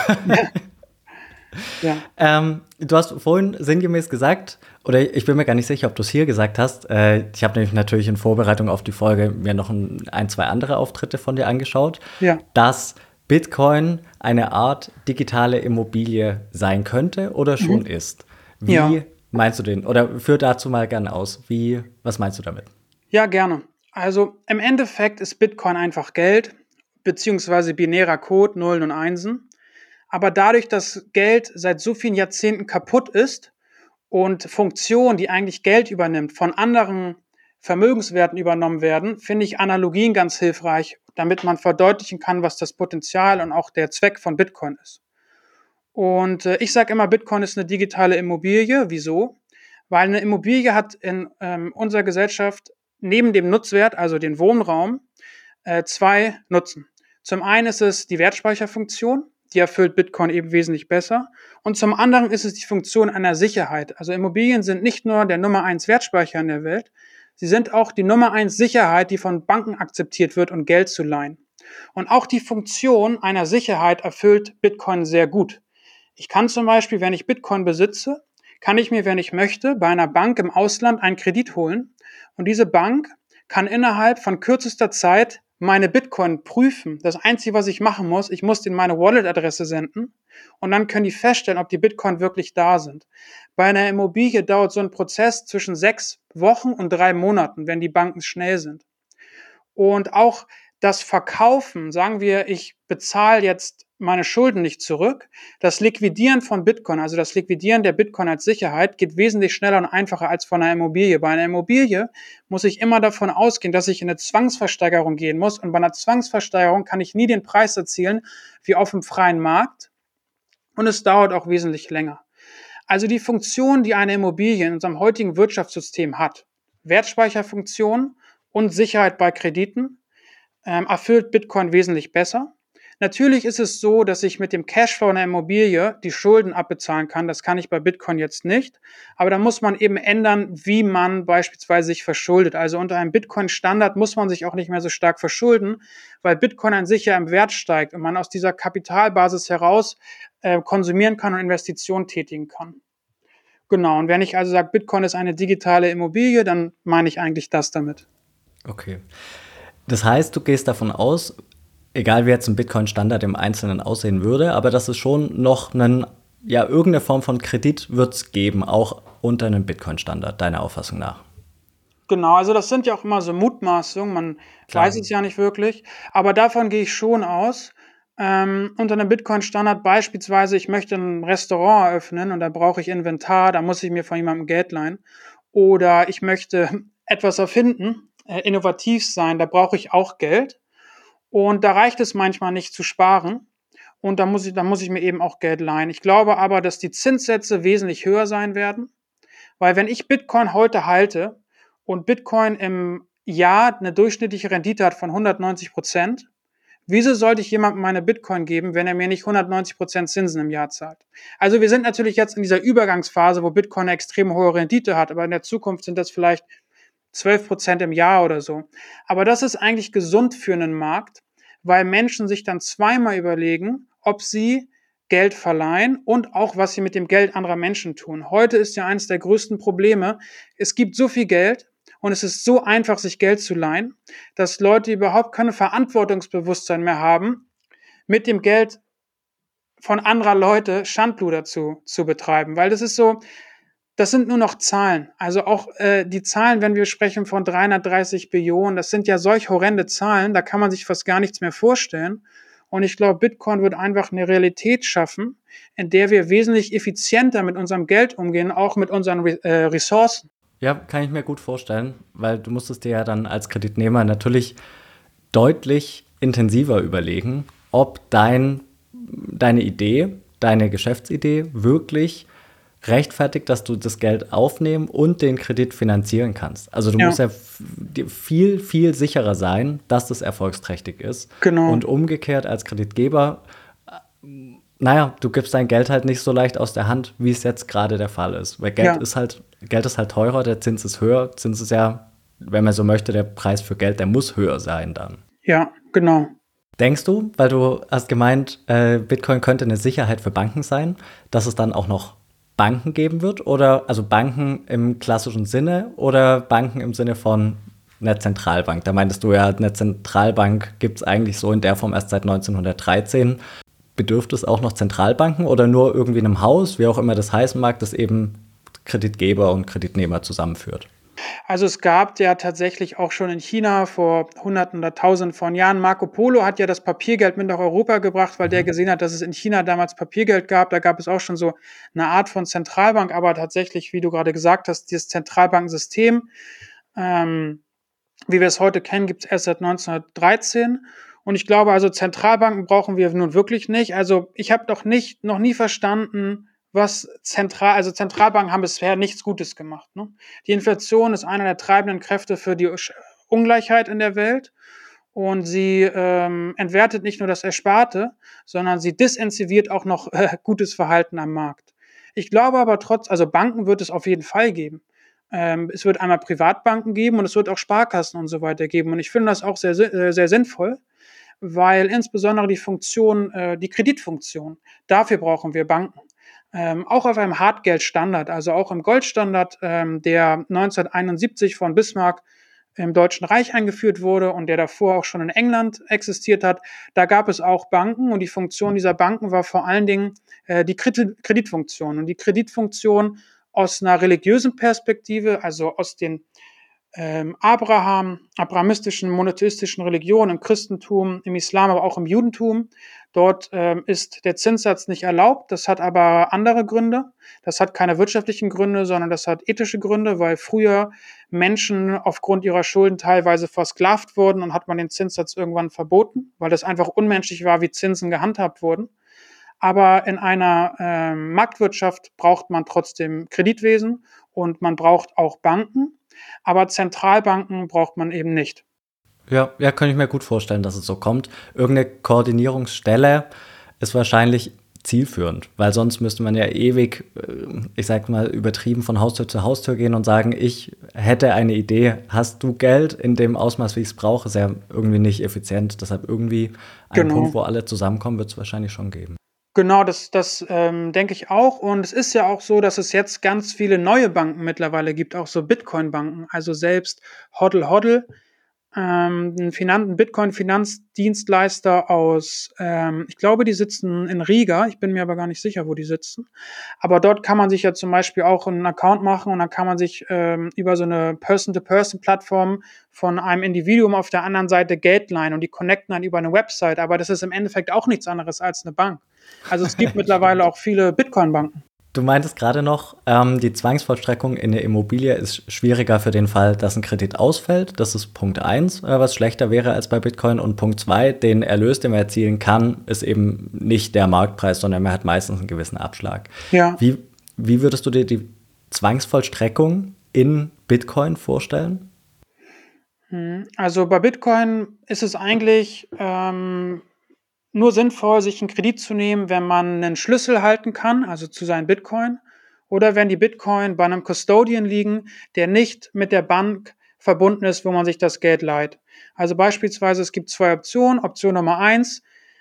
Ja. Du hast vorhin sinngemäß gesagt, oder ich bin mir gar nicht sicher, ob du es hier gesagt hast, ich habe nämlich natürlich in Vorbereitung auf die Folge mir noch ein, zwei andere Auftritte von dir angeschaut, dass Bitcoin eine Art digitale Immobilie sein könnte oder schon ist. Wie meinst du den? Oder führ dazu mal gerne aus. Was meinst du damit? Ja, gerne. Also im Endeffekt ist Bitcoin einfach Geld, beziehungsweise binärer Code, Nullen und Einsen. Aber dadurch, dass Geld seit so vielen Jahrzehnten kaputt ist und Funktionen, die eigentlich Geld übernimmt, von anderen Vermögenswerten übernommen werden, finde ich Analogien ganz hilfreich, damit man verdeutlichen kann, was das Potenzial und auch der Zweck von Bitcoin ist. Und ich sage immer, Bitcoin ist eine digitale Immobilie. Wieso? Weil eine Immobilie hat in unserer Gesellschaft neben dem Nutzwert, also den Wohnraum, zwei Nutzen. Zum einen ist es die Wertspeicherfunktion, die erfüllt Bitcoin eben wesentlich besser. Und zum anderen ist es die Funktion einer Sicherheit. Also Immobilien sind nicht nur der Nummer 1 Wertspeicher in der Welt, sie sind auch die Nummer 1 Sicherheit, die von Banken akzeptiert wird, um Geld zu leihen. Und auch die Funktion einer Sicherheit erfüllt Bitcoin sehr gut. Ich kann zum Beispiel, wenn ich Bitcoin besitze, kann ich mir, wenn ich möchte, bei einer Bank im Ausland einen Kredit holen. Und diese Bank kann innerhalb von kürzester Zeit meine Bitcoin prüfen. Das Einzige, was ich machen muss, ich muss denen meine Wallet-Adresse senden und dann können die feststellen, ob die Bitcoin wirklich da sind. Bei einer Immobilie dauert so ein Prozess zwischen 6 Wochen und 3 Monaten, wenn die Banken schnell sind. Und auch das Verkaufen, sagen wir, ich bezahle jetzt meine Schulden nicht zurück, das Liquidieren von Bitcoin, also das Liquidieren der Bitcoin als Sicherheit, geht wesentlich schneller und einfacher als von einer Immobilie. Bei einer Immobilie muss ich immer davon ausgehen, dass ich in eine Zwangsversteigerung gehen muss. Und bei einer Zwangsversteigerung kann ich nie den Preis erzielen wie auf dem freien Markt. Und es dauert auch wesentlich länger. Also die Funktion, die eine Immobilie in unserem heutigen Wirtschaftssystem hat, Wertspeicherfunktion und Sicherheit bei Krediten, erfüllt Bitcoin wesentlich besser. Natürlich ist es so, dass ich mit dem Cashflow einer Immobilie die Schulden abbezahlen kann. Das kann ich bei Bitcoin jetzt nicht. Aber da muss man eben ändern, wie man beispielsweise sich verschuldet. Also unter einem Bitcoin-Standard muss man sich auch nicht mehr so stark verschulden, weil Bitcoin an sich ja im Wert steigt und man aus dieser Kapitalbasis heraus konsumieren kann und Investitionen tätigen kann. Genau, und wenn ich also sage, Bitcoin ist eine digitale Immobilie, dann meine ich eigentlich das damit. Okay. Das heißt, du gehst davon aus, egal wie jetzt ein Bitcoin-Standard im Einzelnen aussehen würde, aber dass es schon noch irgendeine Form von Kredit wird es geben, auch unter einem Bitcoin-Standard, deiner Auffassung nach. Genau, also das sind ja auch immer so Mutmaßungen, man weiß es ja nicht wirklich, aber davon gehe ich schon aus. Unter einem Bitcoin-Standard beispielsweise, ich möchte ein Restaurant eröffnen und da brauche ich Inventar, da muss ich mir von jemandem Geld leihen. Oder ich möchte etwas erfinden, innovativ sein, da brauche ich auch Geld. Und da reicht es manchmal nicht zu sparen. Und da muss ich mir eben auch Geld leihen. Ich glaube aber, dass die Zinssätze wesentlich höher sein werden. Weil wenn ich Bitcoin heute halte und Bitcoin im Jahr eine durchschnittliche Rendite hat von 190%, wieso sollte ich jemandem meine Bitcoin geben, wenn er mir nicht 190% Zinsen im Jahr zahlt? Also wir sind natürlich jetzt in dieser Übergangsphase, wo Bitcoin eine extrem hohe Rendite hat, aber in der Zukunft sind das vielleicht 12% im Jahr oder so. Aber das ist eigentlich gesund für einen Markt, weil Menschen sich dann zweimal überlegen, ob sie Geld verleihen und auch, was sie mit dem Geld anderer Menschen tun. Heute ist ja eines der größten Probleme, es gibt so viel Geld und es ist so einfach, sich Geld zu leihen, dass Leute überhaupt kein Verantwortungsbewusstsein mehr haben, mit dem Geld von anderer Leute Schandluder zu betreiben. Weil das ist so, das sind nur noch Zahlen. Also auch die Zahlen, wenn wir sprechen von 330 Billionen, das sind ja solch horrende Zahlen, da kann man sich fast gar nichts mehr vorstellen. Und ich glaube, Bitcoin wird einfach eine Realität schaffen, in der wir wesentlich effizienter mit unserem Geld umgehen, auch mit unseren Ressourcen. Ja, kann ich mir gut vorstellen, weil du musstest dir ja dann als Kreditnehmer natürlich deutlich intensiver überlegen, ob deine Idee, deine Geschäftsidee wirklich rechtfertigt, dass du das Geld aufnehmen und den Kredit finanzieren kannst. Also du musst ja viel, viel sicherer sein, dass das erfolgsträchtig ist. Genau. Und umgekehrt als Kreditgeber, du gibst dein Geld halt nicht so leicht aus der Hand, wie es jetzt gerade der Fall ist. Weil Geld ist halt teurer, der Zins ist höher. Zins ist ja, wenn man so möchte, der Preis für Geld, der muss höher sein dann. Ja, genau. Denkst du, weil du hast gemeint, Bitcoin könnte eine Sicherheit für Banken sein, dass es dann auch noch Banken geben wird? Oder also Banken im klassischen Sinne oder Banken im Sinne von eine Zentralbank. Da meintest du ja, eine Zentralbank gibt es eigentlich so in der Form erst seit 1913. Bedürft es auch noch Zentralbanken oder nur irgendwie einem Haus, wie auch immer das heißen mag, das eben Kreditgeber und Kreditnehmer zusammenführt? Also es gab ja tatsächlich auch schon in China vor Hunderten oder Tausenden von Jahren. Marco Polo hat ja das Papiergeld mit nach Europa gebracht, weil der gesehen hat, dass es in China damals Papiergeld gab. Da gab es auch schon so eine Art von Zentralbank, aber tatsächlich, wie du gerade gesagt hast, dieses Zentralbankensystem, wie wir es heute kennen, gibt es erst seit 1913. Und ich glaube, also Zentralbanken brauchen wir nun wirklich nicht. Also ich habe noch nie verstanden, also Zentralbanken haben bisher nichts Gutes gemacht. Ne? Die Inflation ist einer der treibenden Kräfte für die Ungleichheit in der Welt. Und sie entwertet nicht nur das Ersparte, sondern sie disincentiviert auch noch gutes Verhalten am Markt. Ich glaube aber also Banken wird es auf jeden Fall geben. Es wird einmal Privatbanken geben und es wird auch Sparkassen und so weiter geben. Und ich finde das auch sehr, sehr sinnvoll, weil insbesondere die Kreditfunktion, dafür brauchen wir Banken. Auch auf einem Hartgeldstandard, also auch im Goldstandard, der 1971 von Bismarck im Deutschen Reich eingeführt wurde und der davor auch schon in England existiert hat, da gab es auch Banken und die Funktion dieser Banken war vor allen Dingen die Kreditfunktion. Und die Kreditfunktion aus einer religiösen Perspektive, also aus den abrahamistischen, monotheistischen Religionen, im Christentum, im Islam, aber auch im Judentum. Dort ist der Zinssatz nicht erlaubt. Das hat aber andere Gründe. Das hat keine wirtschaftlichen Gründe, sondern das hat ethische Gründe, weil früher Menschen aufgrund ihrer Schulden teilweise versklavt wurden und hat man den Zinssatz irgendwann verboten, weil das einfach unmenschlich war, wie Zinsen gehandhabt wurden. Aber in einer Marktwirtschaft braucht man trotzdem Kreditwesen und man braucht auch Banken. Aber Zentralbanken braucht man eben nicht. Ja, kann ich mir gut vorstellen, dass es so kommt. Irgendeine Koordinierungsstelle ist wahrscheinlich zielführend, weil sonst müsste man ja ewig, ich sag mal, übertrieben von Haustür zu Haustür gehen und sagen, ich hätte eine Idee, hast du Geld in dem Ausmaß, wie ich es brauche, ist ja irgendwie nicht effizient. Deshalb irgendwie ein Punkt, wo alle zusammenkommen, wird es wahrscheinlich schon geben. Genau, das denke ich auch. Und es ist ja auch so, dass es jetzt ganz viele neue Banken mittlerweile gibt, auch so Bitcoin-Banken. Also selbst HODL HODL, ein Bitcoin-Finanzdienstleister aus, ich glaube, die sitzen in Riga. Ich bin mir aber gar nicht sicher, wo die sitzen. Aber dort kann man sich ja zum Beispiel auch einen Account machen und dann kann man sich über so eine Person-to-Person-Plattform von einem Individuum auf der anderen Seite Geld leihen und die connecten dann über eine Website. Aber das ist im Endeffekt auch nichts anderes als eine Bank. Also es gibt mittlerweile auch viele Bitcoin-Banken. Du meintest gerade noch, die Zwangsvollstreckung in der Immobilie ist schwieriger für den Fall, dass ein Kredit ausfällt. Das ist Punkt 1, was schlechter wäre als bei Bitcoin. Und Punkt 2, den Erlös, den man erzielen kann, ist eben nicht der Marktpreis, sondern man hat meistens einen gewissen Abschlag. Ja. Wie würdest du dir die Zwangsvollstreckung in Bitcoin vorstellen? Also bei Bitcoin ist es eigentlich nur sinnvoll, sich einen Kredit zu nehmen, wenn man einen Schlüssel halten kann, also zu seinen Bitcoin, oder wenn die Bitcoin bei einem Custodian liegen, der nicht mit der Bank verbunden ist, wo man sich das Geld leiht. Also beispielsweise, es gibt 2 Optionen. Option Nummer 1,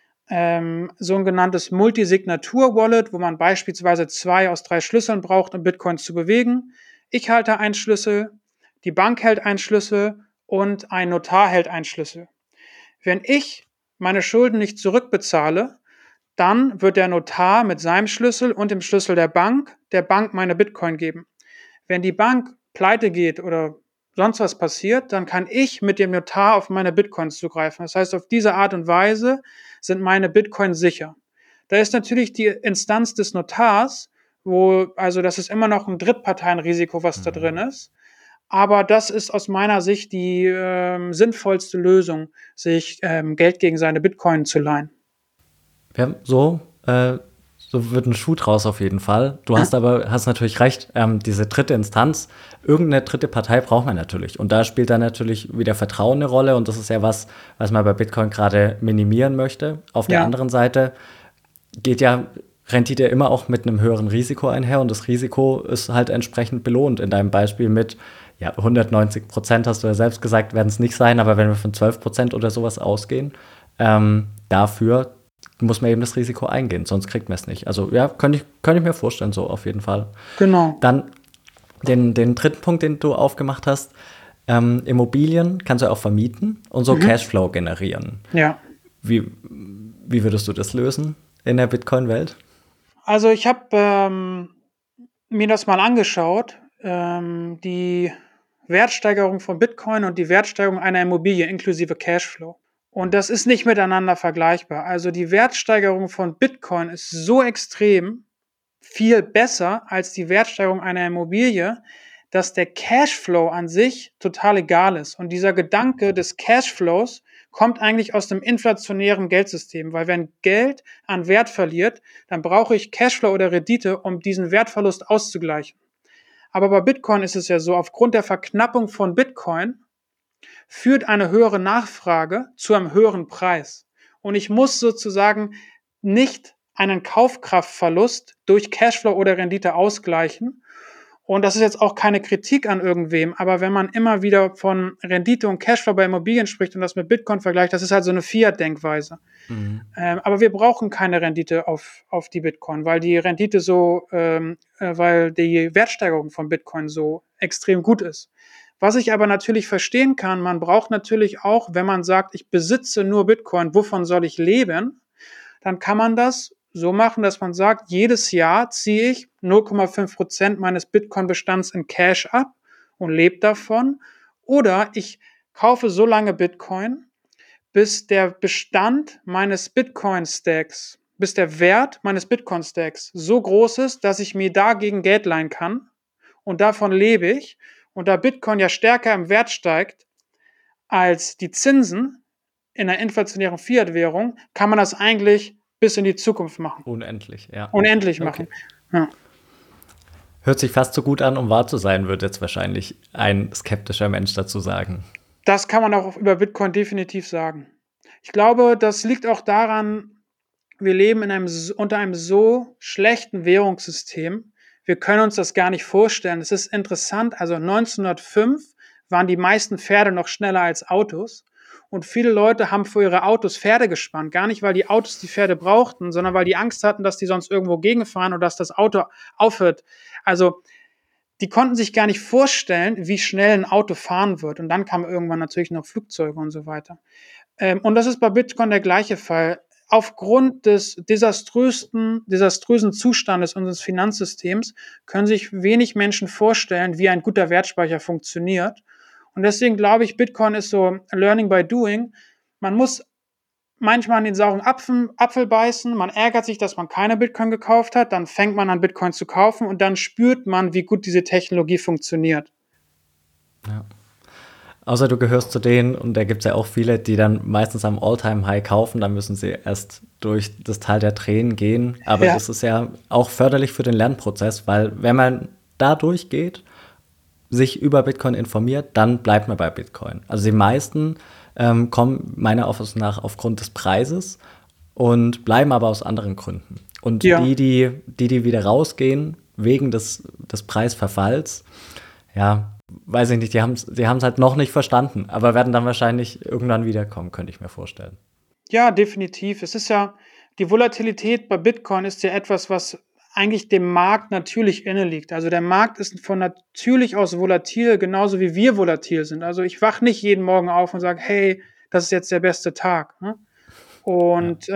sogenanntes Multisignatur-Wallet, wo man beispielsweise 2 aus 3 Schlüsseln braucht, um Bitcoins zu bewegen. Ich halte einen Schlüssel, die Bank hält einen Schlüssel und ein Notar hält einen Schlüssel. Wenn ich meine Schulden nicht zurückbezahle, dann wird der Notar mit seinem Schlüssel und dem Schlüssel der Bank meine Bitcoin geben. Wenn die Bank pleite geht oder sonst was passiert, dann kann ich mit dem Notar auf meine Bitcoins zugreifen. Das heißt, auf diese Art und Weise sind meine Bitcoins sicher. Da ist natürlich die Instanz des Notars, also das ist immer noch ein Drittparteienrisiko, was da drin ist. Aber das ist aus meiner Sicht die sinnvollste Lösung, sich Geld gegen seine Bitcoin zu leihen. Ja, so wird ein Schuh draus auf jeden Fall. Du hast natürlich recht, diese dritte Instanz, irgendeine dritte Partei braucht man natürlich. Und da spielt dann natürlich wieder Vertrauen eine Rolle und das ist ja was man bei Bitcoin gerade minimieren möchte. Auf der anderen Seite geht ja Rendite immer auch mit einem höheren Risiko einher und das Risiko ist halt entsprechend belohnt. In deinem Beispiel mit 190%, hast du ja selbst gesagt, werden es nicht sein, aber wenn wir von 12% oder sowas ausgehen, dafür muss man eben das Risiko eingehen, sonst kriegt man es nicht. Also ja, könnte ich mir vorstellen, so auf jeden Fall. Genau. Dann den dritten Punkt, den du aufgemacht hast, Immobilien kannst du auch vermieten und so Cashflow generieren. Ja. Wie würdest du das lösen in der Bitcoin-Welt? Also ich habe mir das mal angeschaut, die Wertsteigerung von Bitcoin und die Wertsteigerung einer Immobilie inklusive Cashflow. Und das ist nicht miteinander vergleichbar. Also die Wertsteigerung von Bitcoin ist so extrem viel besser als die Wertsteigerung einer Immobilie, dass der Cashflow an sich total egal ist. Und dieser Gedanke des Cashflows kommt eigentlich aus dem inflationären Geldsystem, weil wenn Geld an Wert verliert, dann brauche ich Cashflow oder Rendite, um diesen Wertverlust auszugleichen. Aber bei Bitcoin ist es ja so, aufgrund der Verknappung von Bitcoin führt eine höhere Nachfrage zu einem höheren Preis. Und ich muss sozusagen nicht einen Kaufkraftverlust durch Cashflow oder Rendite ausgleichen. Und das ist jetzt auch keine Kritik an irgendwem, aber wenn man immer wieder von Rendite und Cashflow bei Immobilien spricht und das mit Bitcoin vergleicht, das ist halt so eine Fiat-Denkweise. Aber wir brauchen keine Rendite auf die Bitcoin, weil die Rendite weil die Wertsteigerung von Bitcoin so extrem gut ist. Was ich aber natürlich verstehen kann, man braucht natürlich auch, wenn man sagt, ich besitze nur Bitcoin, wovon soll ich leben? Dann kann man das so machen, dass man sagt, jedes Jahr ziehe ich 0,5% meines Bitcoin-Bestands in Cash ab und lebe davon. Oder ich kaufe so lange Bitcoin, bis der Bestand meines Bitcoin-Stacks, bis der Wert meines Bitcoin-Stacks so groß ist, dass ich mir dagegen Geld leihen kann. Und davon lebe ich. Und da Bitcoin ja stärker im Wert steigt als die Zinsen in einer inflationären Fiat-Währung, kann man das eigentlich bis in die Zukunft machen. Unendlich, ja. Unendlich machen. Ja. Hört sich fast so gut an, um wahr zu sein, wird jetzt wahrscheinlich ein skeptischer Mensch dazu sagen. Das kann man auch über Bitcoin definitiv sagen. Ich glaube, das liegt auch daran, wir leben unter einem so schlechten Währungssystem. Wir können uns das gar nicht vorstellen. Es ist interessant, also 1905 waren die meisten Pferde noch schneller als Autos. Und viele Leute haben für ihre Autos Pferde gespannt. Gar nicht, weil die Autos die Pferde brauchten, sondern weil die Angst hatten, dass die sonst irgendwo gegenfahren oder dass das Auto aufhört. Also die konnten sich gar nicht vorstellen, wie schnell ein Auto fahren wird. Und dann kamen irgendwann natürlich noch Flugzeuge und so weiter. Und das ist bei Bitcoin der gleiche Fall. Aufgrund des desaströsen Zustandes unseres Finanzsystems können sich wenig Menschen vorstellen, wie ein guter Wertspeicher funktioniert. Und deswegen glaube ich, Bitcoin ist so Learning by Doing. Man muss manchmal an den sauren Apfel beißen, man ärgert sich, dass man keine Bitcoin gekauft hat, dann fängt man an, Bitcoin zu kaufen und dann spürt man, wie gut diese Technologie funktioniert. Ja. Außer du gehörst zu denen, und da gibt es ja auch viele, die dann meistens am All-Time-High kaufen, dann müssen sie erst durch das Tal der Tränen gehen. Aber das ist ja auch förderlich für den Lernprozess, weil wenn man da durchgeht, sich über Bitcoin informiert, dann bleibt man bei Bitcoin. Also die meisten kommen meiner Auffassung nach aufgrund des Preises und bleiben aber aus anderen Gründen. Und die wieder rausgehen wegen des Preisverfalls, ja, weiß ich nicht, die haben es halt noch nicht verstanden, aber werden dann wahrscheinlich irgendwann wiederkommen, könnte ich mir vorstellen. Ja, definitiv. Es ist ja, die Volatilität bei Bitcoin ist ja etwas, was eigentlich dem Markt natürlich inne liegt. Also der Markt ist von natürlich aus volatil, genauso wie wir volatil sind. Also ich wache nicht jeden Morgen auf und sage, hey, das ist jetzt der beste Tag. Ne? Und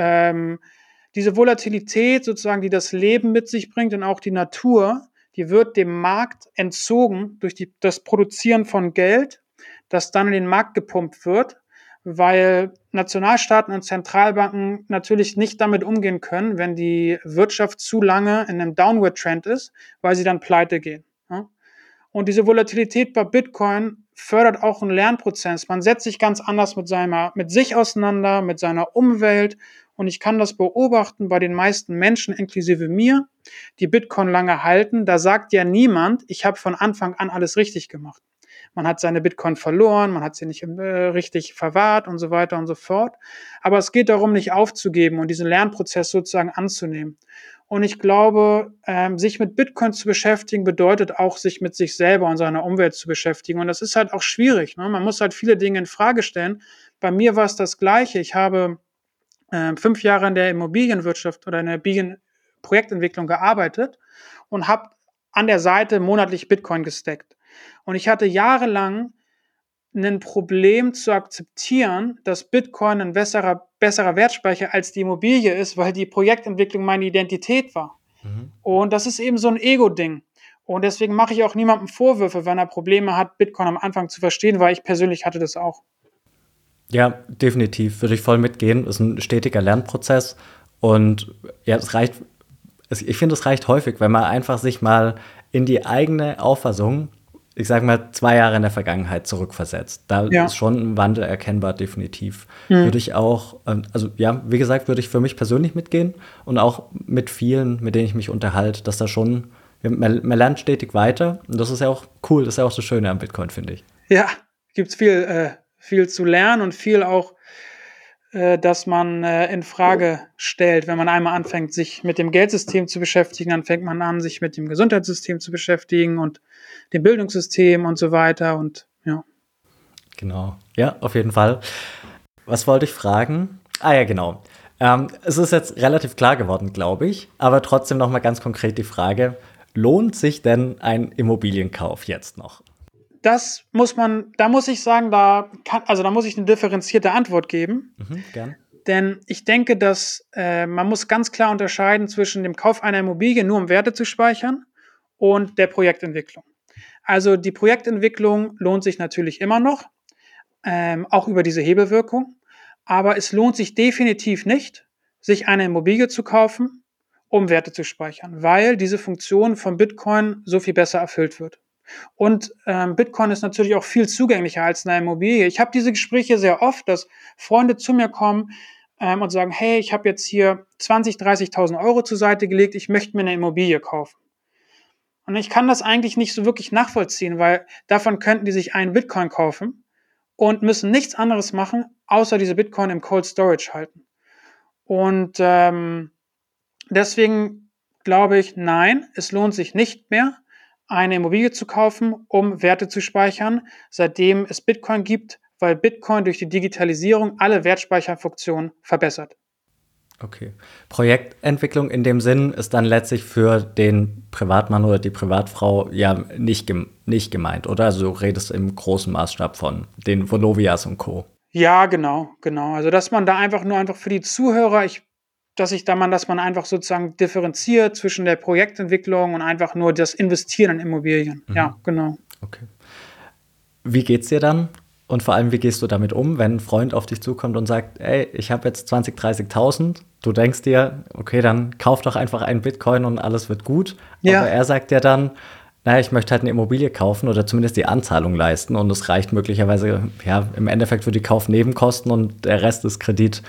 diese Volatilität sozusagen, die das Leben mit sich bringt und auch die Natur, die wird dem Markt entzogen durch das Produzieren von Geld, das dann in den Markt gepumpt wird, weil Nationalstaaten und Zentralbanken natürlich nicht damit umgehen können, wenn die Wirtschaft zu lange in einem Downward-Trend ist, weil sie dann pleite gehen. Und diese Volatilität bei Bitcoin fördert auch einen Lernprozess. Man setzt sich ganz anders mit sich auseinander, mit seiner Umwelt. Und ich kann das beobachten bei den meisten Menschen, inklusive mir, die Bitcoin lange halten. Da sagt ja niemand, ich habe von Anfang an alles richtig gemacht. Man hat seine Bitcoin verloren, man hat sie nicht richtig verwahrt und so weiter und so fort. Aber es geht darum, nicht aufzugeben und diesen Lernprozess sozusagen anzunehmen. Und ich glaube, sich mit Bitcoin zu beschäftigen, bedeutet auch, sich mit sich selber und seiner Umwelt zu beschäftigen. Und das ist halt auch schwierig. Ne? Man muss halt viele Dinge in Frage stellen. Bei mir war es das Gleiche. Ich habe 5 Jahre in der Immobilienwirtschaft oder in der Immobilienprojektentwicklung gearbeitet und habe an der Seite monatlich Bitcoin gestackt. Und ich hatte jahrelang ein Problem zu akzeptieren, dass Bitcoin ein besserer Wertspeicher als die Immobilie ist, weil die Projektentwicklung meine Identität war. Und das ist eben so ein Ego-Ding. Und deswegen mache ich auch niemandem Vorwürfe, wenn er Probleme hat, Bitcoin am Anfang zu verstehen, weil ich persönlich hatte das auch. Ja, definitiv, würde ich voll mitgehen. Ist ein stetiger Lernprozess und ja, ich finde, es reicht häufig, wenn man einfach sich mal in die eigene Auffassung, ich sage mal, 2 Jahre in der Vergangenheit zurückversetzt. Da Ja. ist schon ein Wandel erkennbar, definitiv. Mhm. Würde ich auch, also ja, wie gesagt, würde ich für mich persönlich mitgehen und auch mit vielen, mit denen ich mich unterhalte, dass da schon, man lernt stetig weiter und das ist ja auch cool, das ist ja auch das Schöne am Bitcoin, finde ich. Ja, gibt es viel zu lernen und viel auch, dass man in Frage stellt. Wenn man einmal anfängt, sich mit dem Geldsystem zu beschäftigen, dann fängt man an, sich mit dem Gesundheitssystem zu beschäftigen und dem Bildungssystem und so weiter. Und ja. Genau, ja, auf jeden Fall. Was wollte ich fragen? Ah ja, genau. Es ist jetzt relativ klar geworden, glaube ich, aber trotzdem noch mal ganz konkret die Frage, lohnt sich denn ein Immobilienkauf jetzt noch? Da muss ich sagen, da muss ich eine differenzierte Antwort geben. Gern. Denn ich denke, dass man muss ganz klar unterscheiden zwischen dem Kauf einer Immobilie, nur um Werte zu speichern, und der Projektentwicklung. Also die Projektentwicklung lohnt sich natürlich immer noch, auch über diese Hebelwirkung. Aber es lohnt sich definitiv nicht, sich eine Immobilie zu kaufen, um Werte zu speichern, weil diese Funktion von Bitcoin so viel besser erfüllt wird. Und Bitcoin ist natürlich auch viel zugänglicher als eine Immobilie. Ich habe diese Gespräche sehr oft, dass Freunde zu mir kommen und sagen, hey, ich habe jetzt hier 20.000, 30.000 Euro zur Seite gelegt, ich möchte mir eine Immobilie kaufen. Und ich kann das eigentlich nicht so wirklich nachvollziehen, weil davon könnten die sich einen Bitcoin kaufen und müssen nichts anderes machen, außer diese Bitcoin im Cold Storage halten. Und deswegen glaube ich, nein, es lohnt sich nicht mehr, eine Immobilie zu kaufen, um Werte zu speichern, seitdem es Bitcoin gibt, weil Bitcoin durch die Digitalisierung alle Wertspeicherfunktionen verbessert. Okay. Projektentwicklung in dem Sinn ist dann letztlich für den Privatmann oder die Privatfrau ja nicht gemeint, oder? Also du redest im großen Maßstab von den Vonovias und Co. Ja, genau. Also dass man da einfach für die Zuhörer, dass man einfach sozusagen differenziert zwischen der Projektentwicklung und einfach nur das Investieren in Immobilien. Ja, genau. Okay. Wie geht's dir dann? Und vor allem, wie gehst du damit um, wenn ein Freund auf dich zukommt und sagt, ey, ich habe jetzt 20.000, 30.000. Du denkst dir, okay, dann kauf doch einfach einen Bitcoin und alles wird gut. Ja. Aber er sagt dir dann, naja, ich möchte halt eine Immobilie kaufen oder zumindest die Anzahlung leisten. Und es reicht möglicherweise, ja, im Endeffekt für die Kaufnebenkosten und der Rest ist Kredit.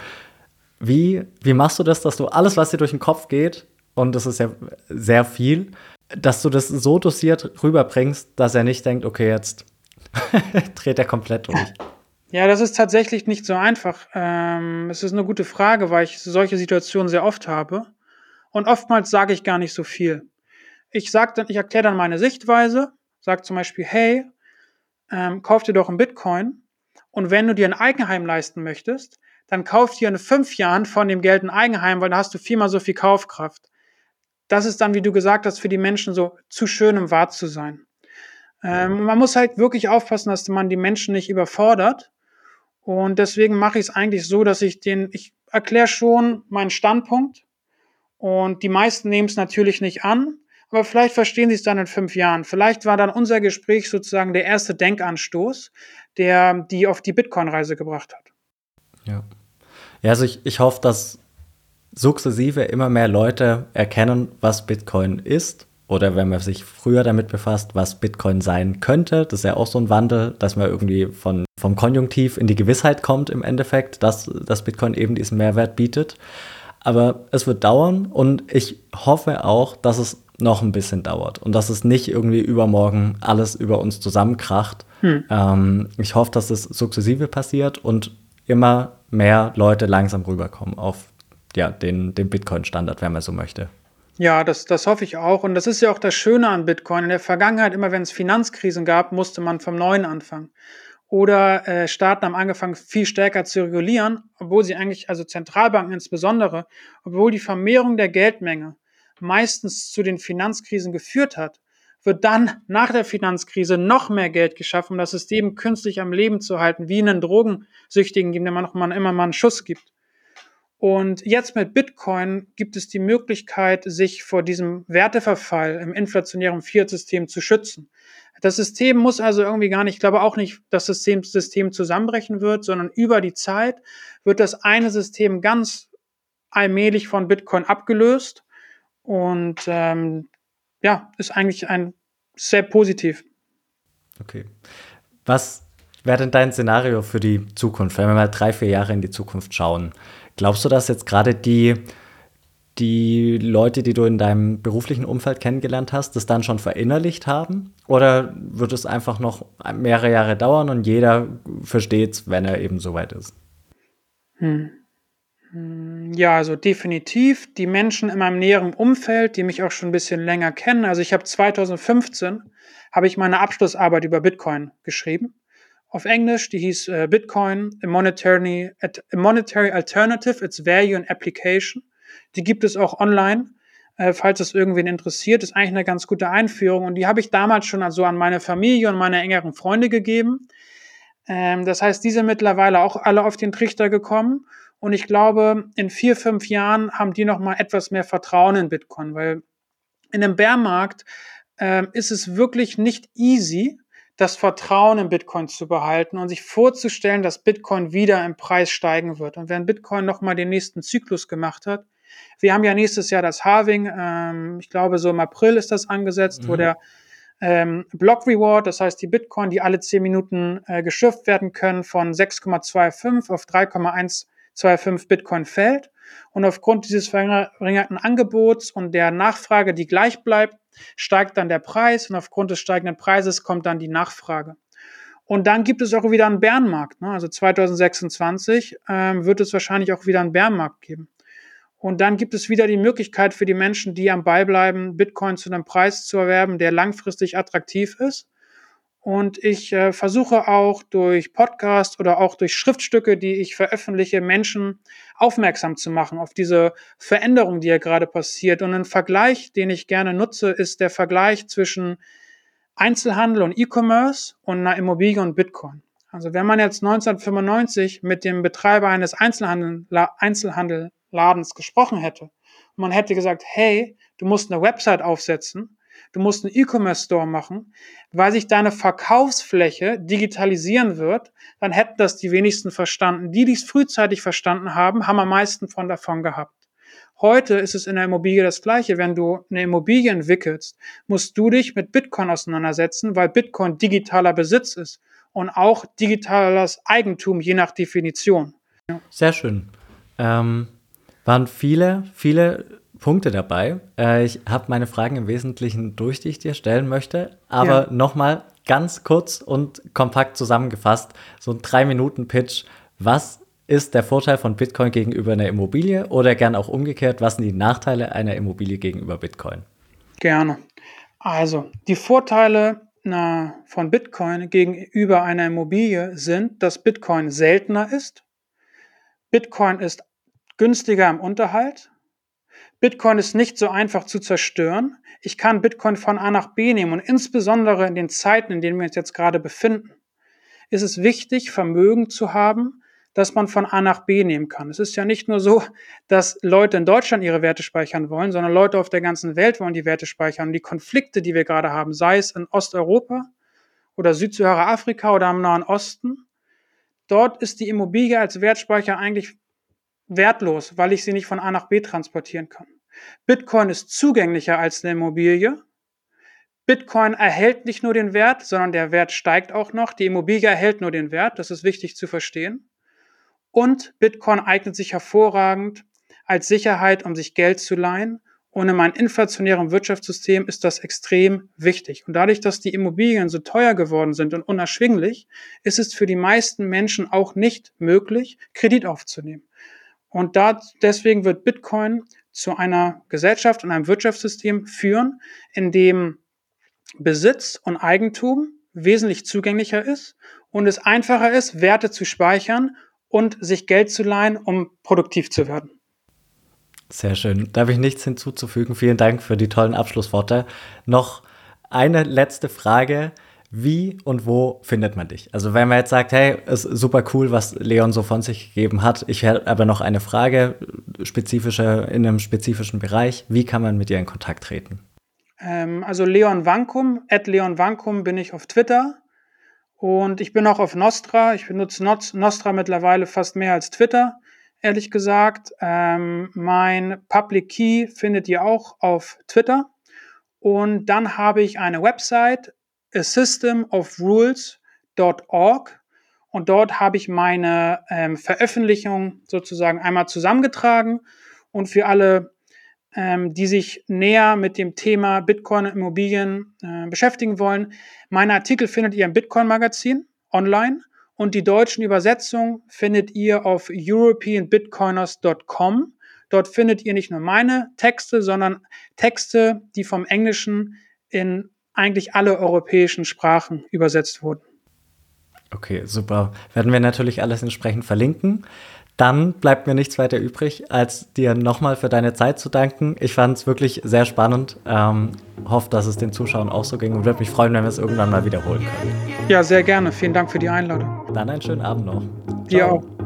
Wie machst du das, dass du alles, was dir durch den Kopf geht, und das ist ja sehr viel, dass du das so dosiert rüberbringst, dass er nicht denkt, okay, jetzt dreht er komplett durch. Ja, das ist tatsächlich nicht so einfach. Es ist eine gute Frage, weil ich solche Situationen sehr oft habe. Und oftmals sage ich gar nicht so viel. Ich erkläre dann meine Sichtweise, sage zum Beispiel, hey, kauf dir doch einen Bitcoin. Und wenn du dir ein Eigenheim leisten möchtest, dann kauf dir in 5 Jahren von dem Geld ein Eigenheim, weil da hast du 4-mal so viel Kaufkraft. Das ist dann, wie du gesagt hast, für die Menschen so zu schön, um wahr zu sein. Man muss halt wirklich aufpassen, dass man die Menschen nicht überfordert. Und deswegen mache ich es eigentlich so, dass ich erkläre schon meinen Standpunkt und die meisten nehmen es natürlich nicht an, aber vielleicht verstehen sie es dann in 5 Jahren. Vielleicht war dann unser Gespräch sozusagen der erste Denkanstoß, der die auf die Bitcoin-Reise gebracht hat. Ja. Ja, also ich hoffe, dass sukzessive immer mehr Leute erkennen, was Bitcoin ist. Oder wenn man sich früher damit befasst, was Bitcoin sein könnte. Das ist ja auch so ein Wandel, dass man irgendwie vom Konjunktiv in die Gewissheit kommt im Endeffekt, dass Bitcoin eben diesen Mehrwert bietet. Aber es wird dauern und ich hoffe auch, dass es noch ein bisschen dauert und dass es nicht irgendwie übermorgen alles über uns zusammenkracht. Ich hoffe, dass es sukzessive passiert und immer mehr Leute langsam rüberkommen auf den Bitcoin-Standard, wenn man so möchte. Ja, das hoffe ich auch. Und das ist ja auch das Schöne an Bitcoin. In der Vergangenheit, immer wenn es Finanzkrisen gab, musste man vom Neuen anfangen. Oder Staaten haben angefangen, viel stärker zu regulieren, obwohl sie eigentlich, also Zentralbanken insbesondere, obwohl die Vermehrung der Geldmenge meistens zu den Finanzkrisen geführt hat, wird dann nach der Finanzkrise noch mehr Geld geschaffen, um das System künstlich am Leben zu halten, wie einen Drogensüchtigen, dem man immer mal einen Schuss gibt. Und jetzt mit Bitcoin gibt es die Möglichkeit, sich vor diesem Werteverfall im inflationären Fiat-System zu schützen. Das System muss also irgendwie gar nicht, ich glaube auch nicht, dass das System zusammenbrechen wird, sondern über die Zeit wird das eine System ganz allmählich von Bitcoin abgelöst und ist eigentlich sehr positiv. Okay. Was wäre denn dein Szenario für die Zukunft, wenn wir mal 3-4 Jahre in die Zukunft schauen? Glaubst du, dass jetzt gerade die Leute, die du in deinem beruflichen Umfeld kennengelernt hast, das dann schon verinnerlicht haben? Oder wird es einfach noch mehrere Jahre dauern und jeder versteht es, wenn er eben soweit ist? Ja, also definitiv. Die Menschen in meinem näheren Umfeld, die mich auch schon ein bisschen länger kennen. Also ich habe 2015 meine Abschlussarbeit über Bitcoin geschrieben. Auf Englisch, die hieß Bitcoin, a monetary Alternative, its Value and Application. Die gibt es auch online, falls es irgendwen interessiert. Ist eigentlich eine ganz gute Einführung. Und die habe ich damals schon also an meine Familie und meine engeren Freunde gegeben. Das heißt, die sind mittlerweile auch alle auf den Trichter gekommen. Und ich glaube, in 4-5 Jahren haben die noch mal etwas mehr Vertrauen in Bitcoin, weil in einem Bärmarkt ist es wirklich nicht easy, das Vertrauen in Bitcoin zu behalten und sich vorzustellen, dass Bitcoin wieder im Preis steigen wird. Und wenn Bitcoin noch mal den nächsten Zyklus gemacht hat, wir haben ja nächstes Jahr das Halving, ich glaube so im April ist das angesetzt, wo der Block Reward, das heißt die Bitcoin, die alle 10 Minuten geschifft werden können, von 6,25 auf 3,125 Bitcoin fällt. Und aufgrund dieses verringerten Angebots und der Nachfrage, die gleich bleibt, steigt dann der Preis und aufgrund des steigenden Preises kommt dann die Nachfrage. Und dann gibt es auch wieder einen Bärenmarkt. Also 2026 wird es wahrscheinlich auch wieder einen Bärenmarkt geben. Und dann gibt es wieder die Möglichkeit für die Menschen, die am Ball bleiben, Bitcoin zu einem Preis zu erwerben, der langfristig attraktiv ist. Und ich versuche auch durch Podcast oder auch durch Schriftstücke, die ich veröffentliche, Menschen aufmerksam zu machen auf diese Veränderung, die ja gerade passiert. Und ein Vergleich, den ich gerne nutze, ist der Vergleich zwischen Einzelhandel und E-Commerce und einer Immobilie und Bitcoin. Also wenn man jetzt 1995 mit dem Betreiber eines Einzelhandelsladens gesprochen hätte und man hätte gesagt, hey, du musst eine Website aufsetzen, du musst einen E-Commerce-Store machen, weil sich deine Verkaufsfläche digitalisieren wird, dann hätten das die wenigsten verstanden. Die es frühzeitig verstanden haben, haben am meisten davon gehabt. Heute ist es in der Immobilie das Gleiche. Wenn du eine Immobilie entwickelst, musst du dich mit Bitcoin auseinandersetzen, weil Bitcoin digitaler Besitz ist und auch digitales Eigentum, je nach Definition. Sehr schön. Waren viele Punkte dabei. Ich habe meine Fragen im Wesentlichen durch, die ich dir stellen möchte. Aber nochmal ganz kurz und kompakt zusammengefasst, so ein 3-Minuten-Pitch. Was ist der Vorteil von Bitcoin gegenüber einer Immobilie oder gern auch umgekehrt? Was sind die Nachteile einer Immobilie gegenüber Bitcoin? Gerne. Also, die Vorteile von Bitcoin gegenüber einer Immobilie sind, dass Bitcoin seltener ist. Bitcoin ist günstiger im Unterhalt. Bitcoin ist nicht so einfach zu zerstören. Ich kann Bitcoin von A nach B nehmen und insbesondere in den Zeiten, in denen wir uns jetzt gerade befinden, ist es wichtig, Vermögen zu haben, das man von A nach B nehmen kann. Es ist ja nicht nur so, dass Leute in Deutschland ihre Werte speichern wollen, sondern Leute auf der ganzen Welt wollen die Werte speichern. Und die Konflikte, die wir gerade haben, sei es in Osteuropa oder Südsahara-Afrika oder am Nahen Osten, dort ist die Immobilie als Wertspeicher eigentlich wertlos, weil ich sie nicht von A nach B transportieren kann. Bitcoin ist zugänglicher als eine Immobilie. Bitcoin erhält nicht nur den Wert, sondern der Wert steigt auch noch. Die Immobilie erhält nur den Wert, das ist wichtig zu verstehen. Und Bitcoin eignet sich hervorragend als Sicherheit, um sich Geld zu leihen. Und in meinem inflationären Wirtschaftssystem ist das extrem wichtig. Und dadurch, dass die Immobilien so teuer geworden sind und unerschwinglich, ist es für die meisten Menschen auch nicht möglich, Kredit aufzunehmen. Und deswegen wird Bitcoin zu einer Gesellschaft und einem Wirtschaftssystem führen, in dem Besitz und Eigentum wesentlich zugänglicher ist und es einfacher ist, Werte zu speichern und sich Geld zu leihen, um produktiv zu werden. Sehr schön. Da habe ich nichts hinzuzufügen. Vielen Dank für die tollen Abschlussworte. Noch Eine letzte Frage. Wie und wo findet man dich? Also wenn man jetzt sagt, hey, ist super cool, was Leon so von sich gegeben hat. Ich hätte aber noch eine Frage, in einem spezifischen Bereich. Wie kann man mit dir in Kontakt treten? Also Leon Wankum, @Leon Wankum bin ich auf Twitter. Und ich bin auch auf Nostra. Ich benutze Nostra mittlerweile fast mehr als Twitter, ehrlich gesagt. Mein Public Key findet ihr auch auf Twitter. Und dann habe ich eine Website, asystemofrules.org. Und dort habe ich meine Veröffentlichung sozusagen einmal zusammengetragen. Und für alle, die sich näher mit dem Thema Bitcoin und Immobilien beschäftigen wollen, meine Artikel findet ihr im Bitcoin-Magazin online und die deutschen Übersetzungen findet ihr auf europeanbitcoiners.com. Dort findet ihr nicht nur meine Texte, sondern Texte, die vom Englischen in eigentlich alle europäischen Sprachen übersetzt wurden. Okay, super. Werden wir natürlich alles entsprechend verlinken. Dann bleibt mir nichts weiter übrig, als dir nochmal für deine Zeit zu danken. Ich fand es wirklich sehr spannend. Hoffe, dass es den Zuschauern auch so ging und würde mich freuen, wenn wir es irgendwann mal wiederholen können. Ja, sehr gerne. Vielen Dank für die Einladung. Dann einen schönen Abend noch. Dir Ciao. auch.